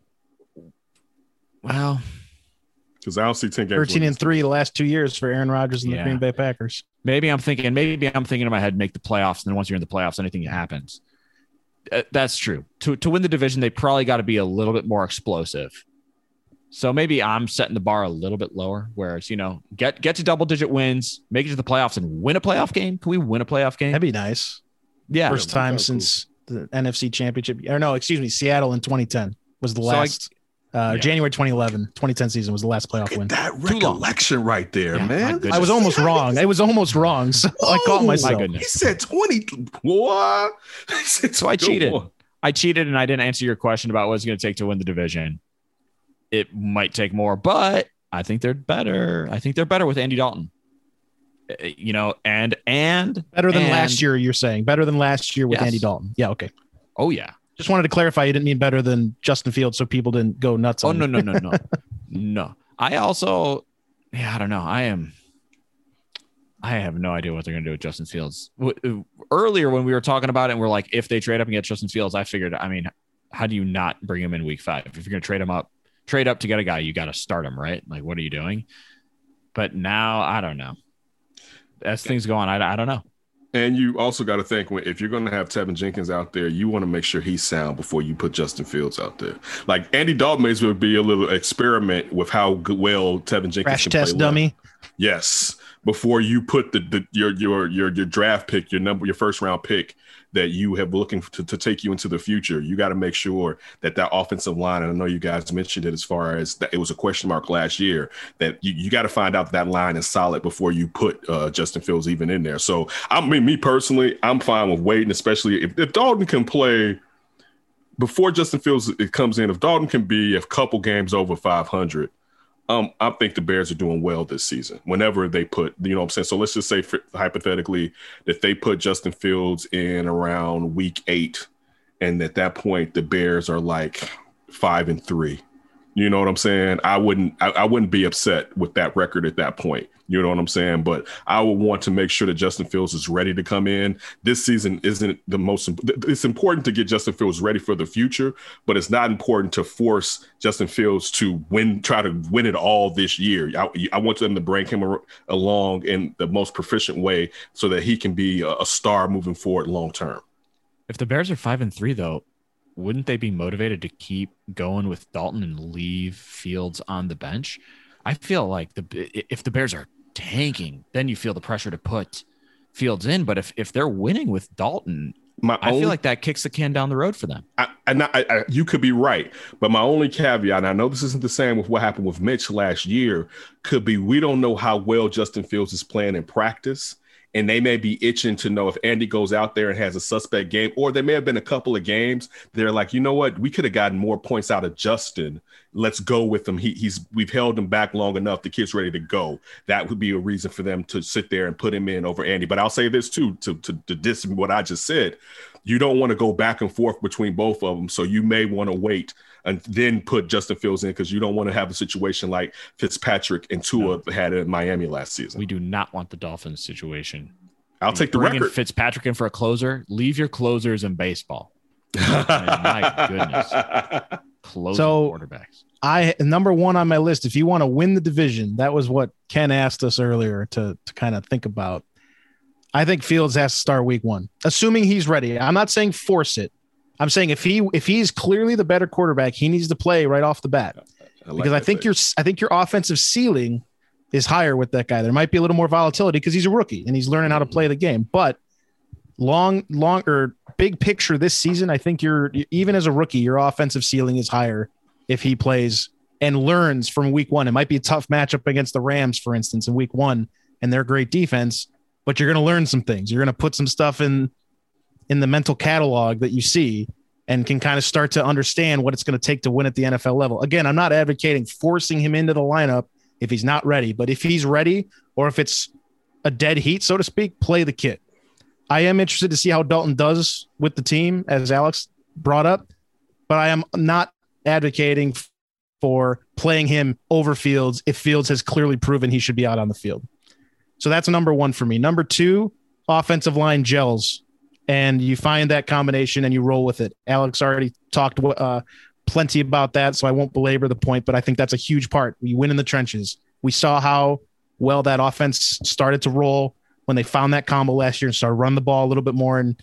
Well, because I don't see ten games. thirteen and three the last two years for Aaron Rodgers and yeah. the Green Bay Packers. Maybe I'm thinking, maybe I'm thinking in my head, make the playoffs. And then once you're in the playoffs, anything happens. Uh, that's true. To to win the division, they probably got to be a little bit more explosive. So maybe I'm setting the bar a little bit lower, whereas, you know, get get to double digit wins, make it to the playoffs and win a playoff game. Can we win a playoff game? That'd be nice. Yeah. First time oh, since cool. the N F C Championship. Or no, excuse me, Seattle in twenty ten was the last. So I, Uh, yeah. January twenty eleven, twenty ten season was the last playoff win. That recollection right there, yeah, man. I was almost wrong. It was almost wrong. So oh, I caught myself. My he said twenty. What? Said, so I cheated. On. I cheated and I didn't answer your question about what it's going to take to win the division. It might take more, but I think they're better. I think they're better with Andy Dalton. You know, and and better than and, last year. You're saying better than last year with yes. Andy Dalton. Yeah. Okay. Oh yeah. Just wanted to clarify, you didn't mean better than Justin Fields, so people didn't go nuts on Oh, no, no, no, no. No. I also, yeah, I don't know. I am, I have no idea what they're going to do with Justin Fields. Earlier when we were talking about it, and we're like, if they trade up and get Justin Fields, I figured, I mean, how do you not bring him in week five? If you're going to trade him up, trade up to get a guy, you got to start him, right? Like, what are you doing? But now, I don't know. As things go on, I, I don't know. And you also got to think, when if you're going to have Tevin Jenkins out there, you want to make sure he's sound before you put Justin Fields out there. Like Andy Dalton may well be a little experiment with how good, well Tevin Jenkins Crash can test play dummy. Well. Yes, before you put the, the your your your your draft pick, your number, your first round pick that you have looking to, to take you into the future. You got to make sure that that offensive line, and I know you guys mentioned it as far as that it was a question mark last year, that you, you got to find out that, that line is solid before you put uh, Justin Fields even in there. So I mean, me personally, I'm fine with waiting, especially if, if Dalton can play before Justin Fields it comes in. If Dalton can be a couple games over five hundred, Um, I think the Bears are doing well this season whenever they put, you know what I'm saying? So let's just say for, hypothetically that they put Justin Fields in around week eight, and at that point the Bears are like five and three. You know what I'm saying? I wouldn't I, I wouldn't be upset with that record at that point. You know what I'm saying? But I would want to make sure that Justin Fields is ready to come in. This season isn't the most – it's important to get Justin Fields ready for the future, but it's not important to force Justin Fields to win, try to win it all this year. I, I want them to bring him along in the most proficient way so that he can be a, a star moving forward long term. If the Bears are five and three, though, wouldn't they be motivated to keep going with Dalton and leave Fields on the bench? I feel like the if the Bears are tanking, then you feel the pressure to put Fields in. But if, if they're winning with Dalton, my I only, feel like that kicks the can down the road for them. I, and I, I, you could be right. But my only caveat, and I know this isn't the same with what happened with Mitch last year, could be we don't know how well Justin Fields is playing in practice. And they may be itching to know if Andy goes out there and has a suspect game, or there may have been a couple of games. They're like, you know what? We could have gotten more points out of Justin. Let's go with him. He, he's we've held him back long enough. The kid's ready to go. That would be a reason for them to sit there and put him in over Andy. But I'll say this too, to to, to diss what I just said. You don't want to go back and forth between both of them. So you may want to wait and then put Justin Fields in, because you don't want to have a situation like Fitzpatrick and Tua no. had in Miami last season. We do not want the Dolphins situation. I'll take the record. Fitzpatrick in for a closer. Leave your closers in baseball. My goodness. Closing so, quarterbacks. I number one on my list, if you want to win the division, that was what Ken asked us earlier to, to kind of think about. I think Fields has to start week one, assuming he's ready. I'm not saying force it. I'm saying if he if he's clearly the better quarterback, he needs to play right off the bat. I like because I think thing. your I think your offensive ceiling is higher with that guy. There might be a little more volatility because he's a rookie and he's learning how to play the game. But long, long or big picture this season, I think you're even as a rookie, your offensive ceiling is higher if he plays and learns from week one. It might be a tough matchup against the Rams, for instance, in week one, and their great defense. But you're going to learn some things. You're going to put some stuff in in the mental catalog that you see and can kind of start to understand what it's going to take to win at the N F L level. Again, I'm not advocating forcing him into the lineup if he's not ready, but if he's ready, or if it's a dead heat, so to speak, play the kid. I am interested to see how Dalton does with the team, as Alex brought up, but I am not advocating for playing him over Fields if Fields has clearly proven he should be out on the field. So that's number one for me. Number two, offensive line gels. And you find that combination and you roll with it. Alex already talked uh, plenty about that, so I won't belabor the point, but I think that's a huge part. We win in the trenches. We saw how well that offense started to roll when they found that combo last year and started running the ball a little bit more and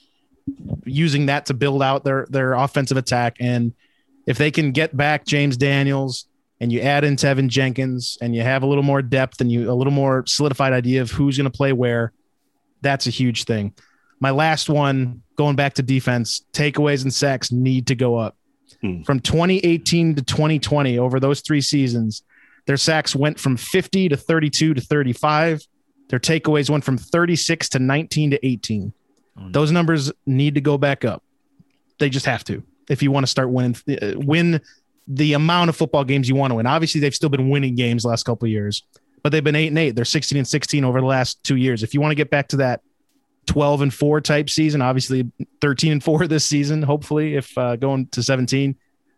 using that to build out their, their offensive attack. And if they can get back James Daniels and you add in Tevin Jenkins and you have a little more depth and you a little more solidified idea of who's going to play where, that's a huge thing. My last one, going back to defense, takeaways and sacks need to go up. Hmm. From twenty eighteen to twenty twenty, over those three seasons, their sacks went from fifty to thirty-two to thirty-five. Their takeaways went from thirty-six to nineteen to eighteen. Oh, no. Those numbers need to go back up. They just have to if you want to start winning, uh, win the amount of football games you want to win. Obviously, they've still been winning games the last couple of years, but they've been eight and eight. They're sixteen and sixteen over the last two years. If you want to get back to that twelve and four type season, obviously thirteen and four this season, hopefully, if uh, going to seventeen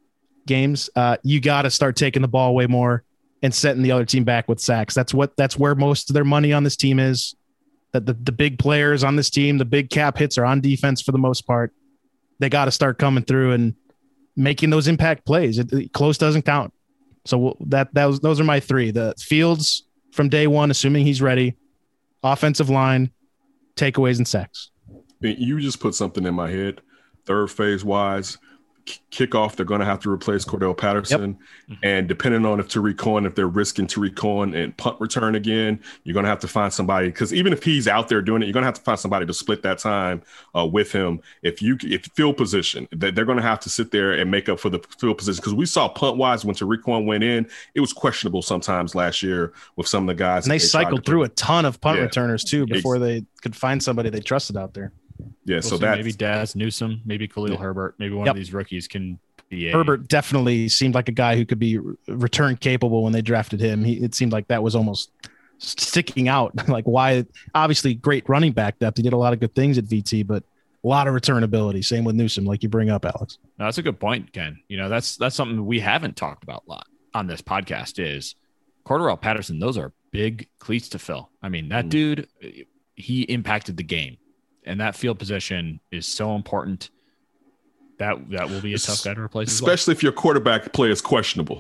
games, uh, you got to start taking the ball way more and setting the other team back with sacks. That's what, that's where most of their money on this team is. That the, the big players on this team, the big cap hits are on defense for the most part. They got to start coming through and making those impact plays. It, it, close doesn't count. So we'll, that, that was, those are my three. The Fields from day one, assuming he's ready, offensive line, takeaways and sacks. You just put something in my head. Third phase wise, kickoff, they're going to have to replace Cordell Patterson. Yep. And depending on if Tariq Cohen, if they're risking Tariq Cohen and punt return again, you're going to have to find somebody, because even if he's out there doing it, you're going to have to find somebody to split that time uh, with him. If you if field position, they're going to have to sit there and make up for the field position, because we saw punt wise when Tariq Cohen went in, it was questionable sometimes last year with some of the guys. And they, they cycled through put. a ton of punt yeah. returners too before they could find somebody they trusted out there. Yeah, we'll so that maybe Daz Newsome, maybe Khalil yeah. Herbert, maybe one yep. of these rookies can be a Herbert definitely seemed like a guy who could be return capable when they drafted him. He, it seemed like that was almost sticking out. Like, why? Obviously, great running back depth. He did a lot of good things at V T, but a lot of return ability. Same with Newsome, like you bring up, Alex. No, that's a good point, Ken. You know, that's that's something we haven't talked about a lot on this podcast is Cordell Patterson. Those are big cleats to fill. I mean, that mm. dude, he impacted the game. And that field position is so important. That that will be a tough guy to replace. Especially well. if your quarterback play is questionable.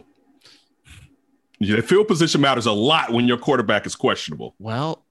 Yeah, field position matters a lot when your quarterback is questionable. Well,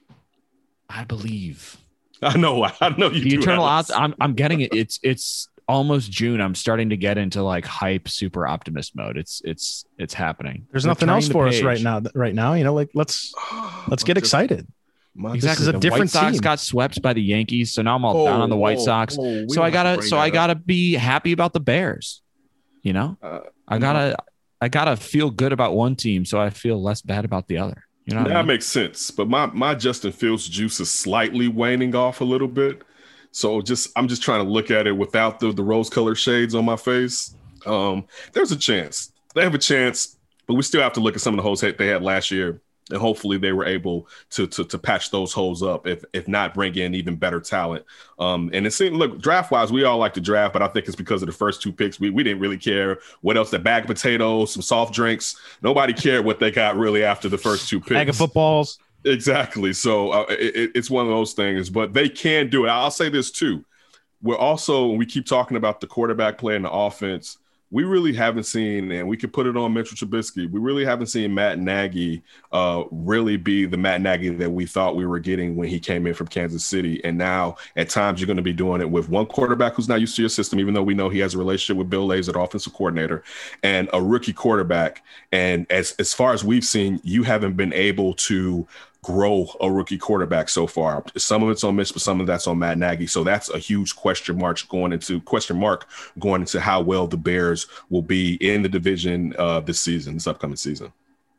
I believe. I know. I know you the do. Eternal odds. I'm I'm getting it. It's it's almost June. I'm starting to get into like hype, super optimist mode. It's it's it's happening. There's We're nothing else for page. us right now. Right now, you know, like let's let's get excited. My, exactly. This is a the different White Sox team. Got swept by the Yankees, so now I'm all oh, down on the White oh, Sox. Oh, so I gotta, so I gotta up. be happy about the Bears. You know, uh, I gotta, know. I gotta feel good about one team, so I feel less bad about the other. You know, that I mean? makes sense. But my my Justin Fields juice is slightly waning off a little bit. So just I'm just trying to look at it without the the rose colored shades on my face. Um, there's a chance they have a chance, but we still have to look at some of the holes they had last year. And hopefully they were able to to to patch those holes up, if if not bring in even better talent. Um, and it seemed, look, draft wise, we all like to draft, but I think it's because of the first two picks. We we didn't really care what else. The bag of potatoes, some soft drinks. Nobody cared what they got really after the first two picks. Bag of footballs. Exactly. So uh, it, it's one of those things, but they can do it. I'll say this too. We're also, we keep talking about the quarterback play and the offense. We really haven't seen, and we could put it on Mitchell Trubisky, we really haven't seen Matt Nagy uh, really be the Matt Nagy that we thought we were getting when he came in from Kansas City. And now at times you're going to be doing it with one quarterback who's not used to your system, even though we know he has a relationship with Bill Lazor, the offensive coordinator, and a rookie quarterback. And as, as far as we've seen, you haven't been able to grow a rookie quarterback so far. Some of it's on Mitch, but some of that's on Matt Nagy. So that's a huge question mark going into question mark going into how well the Bears will be in the division uh, this season, this upcoming season.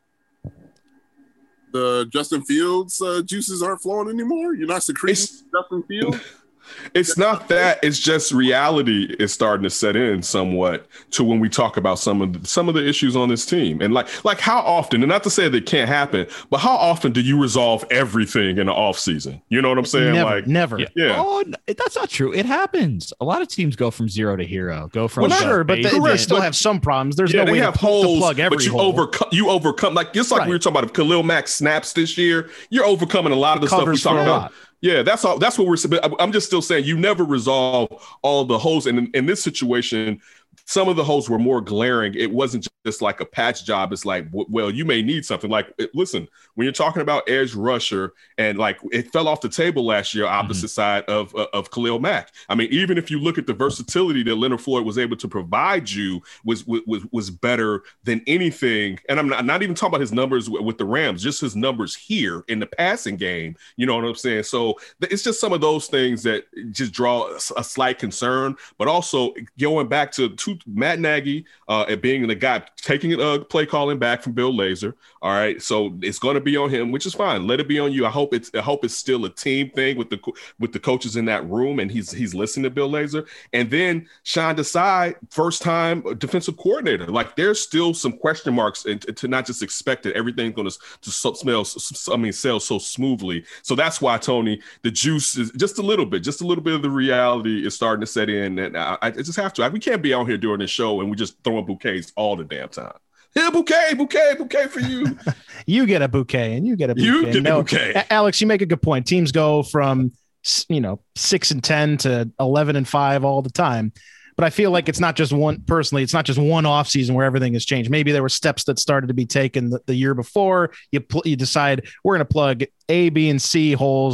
The Justin Fields uh, juices aren't flowing anymore. You're not secreting it's, Justin Fields. It's not that. It's just reality is starting to set in somewhat to when we talk about some of the, some of the issues on this team. And like like how often, and not to say that it can't happen, but how often do you resolve everything in the offseason? You know what I'm saying? Never, like never. Yeah. yeah. Oh, that's not true. It happens. A lot of teams go from zero to hero. Go from well, sure, but they, they still have some problems. There's yeah, no way have to, holes, to plug every but you hole. overcome. You overcome like just like right. we were talking about. If Khalil Mack snaps this year, you're overcoming a lot of the stuff we talked about. Yeah, that's all. That's what we're. I'm just still saying you never resolve all the holes, and in, in this situation, some of the holes were more glaring. It wasn't just like a patch job. It's like, well, you may need something. Like, listen, when you're talking about edge rusher, and like it fell off the table last year, opposite mm-hmm. side of uh, of Khalil Mack. I mean, even if you look at the versatility that Leonard Floyd was able to provide you, was was was better than anything. And I'm not, not even talking about his numbers with, with the Rams, just his numbers here in the passing game. You know what I'm saying? So it's just some of those things that just draw a, a slight concern. But also going back to, to Matt Nagy uh, and being the guy taking a uh, play calling back from Bill Lazor. All right, so it's going to be on him, which is fine. Let it be on you. I hope it's I hope it's still a team thing with the with the coaches in that room, and he's he's listening to Bill Lazor. And then Sean Desai, first time defensive coordinator. Like there's still some question marks, and to not just expect that everything's going to to smell. I mean, sell so smoothly. So that's why, Tony, the juice is just a little bit, just a little bit of the reality is starting to set in, and I, I just have to. We can't be out here during this show and we just throwing bouquets all the damn time. Here, bouquet, bouquet, bouquet for you. You get a bouquet, and you get a bouquet. You get no, a bouquet. Alex, you make a good point. Teams go from you know six and ten to eleven and five all the time. But I feel like it's not just one. Personally, it's not just one off season where everything has changed. Maybe there were steps that started to be taken the, the year before. You pl- you decide we're going to plug A, B, and C holes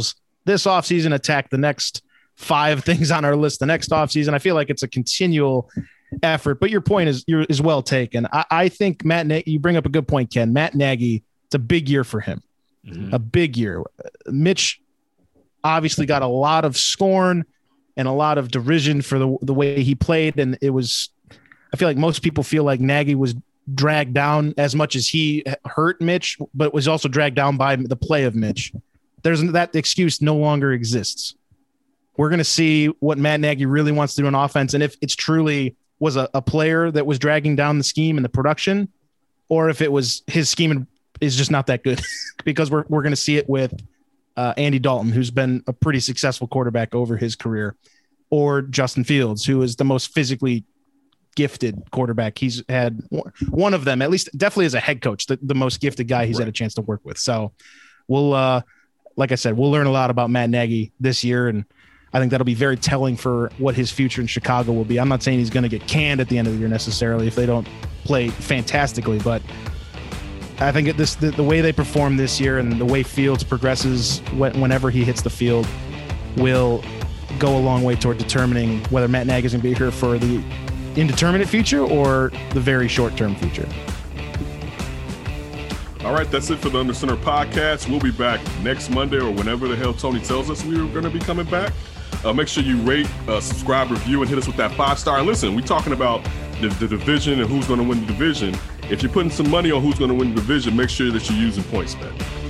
this offseason, attack the next five things on our list the next offseason. I feel like it's a continual effort, but your point is is well taken. I, I think Matt Nagy, you bring up a good point, Ken. Matt Nagy, it's a big year for him. Mm-hmm. A big year. Mitch obviously got a lot of scorn and a lot of derision for the, the way he played. And it was, I feel like most people feel like Nagy was dragged down as much as he hurt Mitch, but was also dragged down by the play of Mitch. There's that excuse no longer exists. We're going to see what Matt Nagy really wants to do on offense. And if it's truly was a, a player that was dragging down the scheme and the production, or if it was his scheme is just not that good, because we're, we're going to see it with uh, Andy Dalton, who's been a pretty successful quarterback over his career, or Justin Fields, who is the most physically gifted quarterback. He's had one of them, at least definitely as a head coach, the, the most gifted guy he's right. had a chance to work with. So we'll, uh, like I said, we'll learn a lot about Matt Nagy this year. And I think that'll be very telling for what his future in Chicago will be. I'm not saying he's going to get canned at the end of the year necessarily if they don't play fantastically, but I think it, this the, the way they perform this year and the way Fields progresses when, whenever he hits the field will go a long way toward determining whether Matt Nagy is going to be here for the indeterminate future or the very short-term future. All right, that's it for the Under Center podcast. We'll be back next Monday or whenever the hell Tony tells us we are going to be coming back. Uh, make sure you rate, uh, subscribe, review, and hit us with that five-star. And listen, we're talking about the, the division and who's going to win the division. If you're putting some money on who's going to win the division, make sure that you're using PointsBet.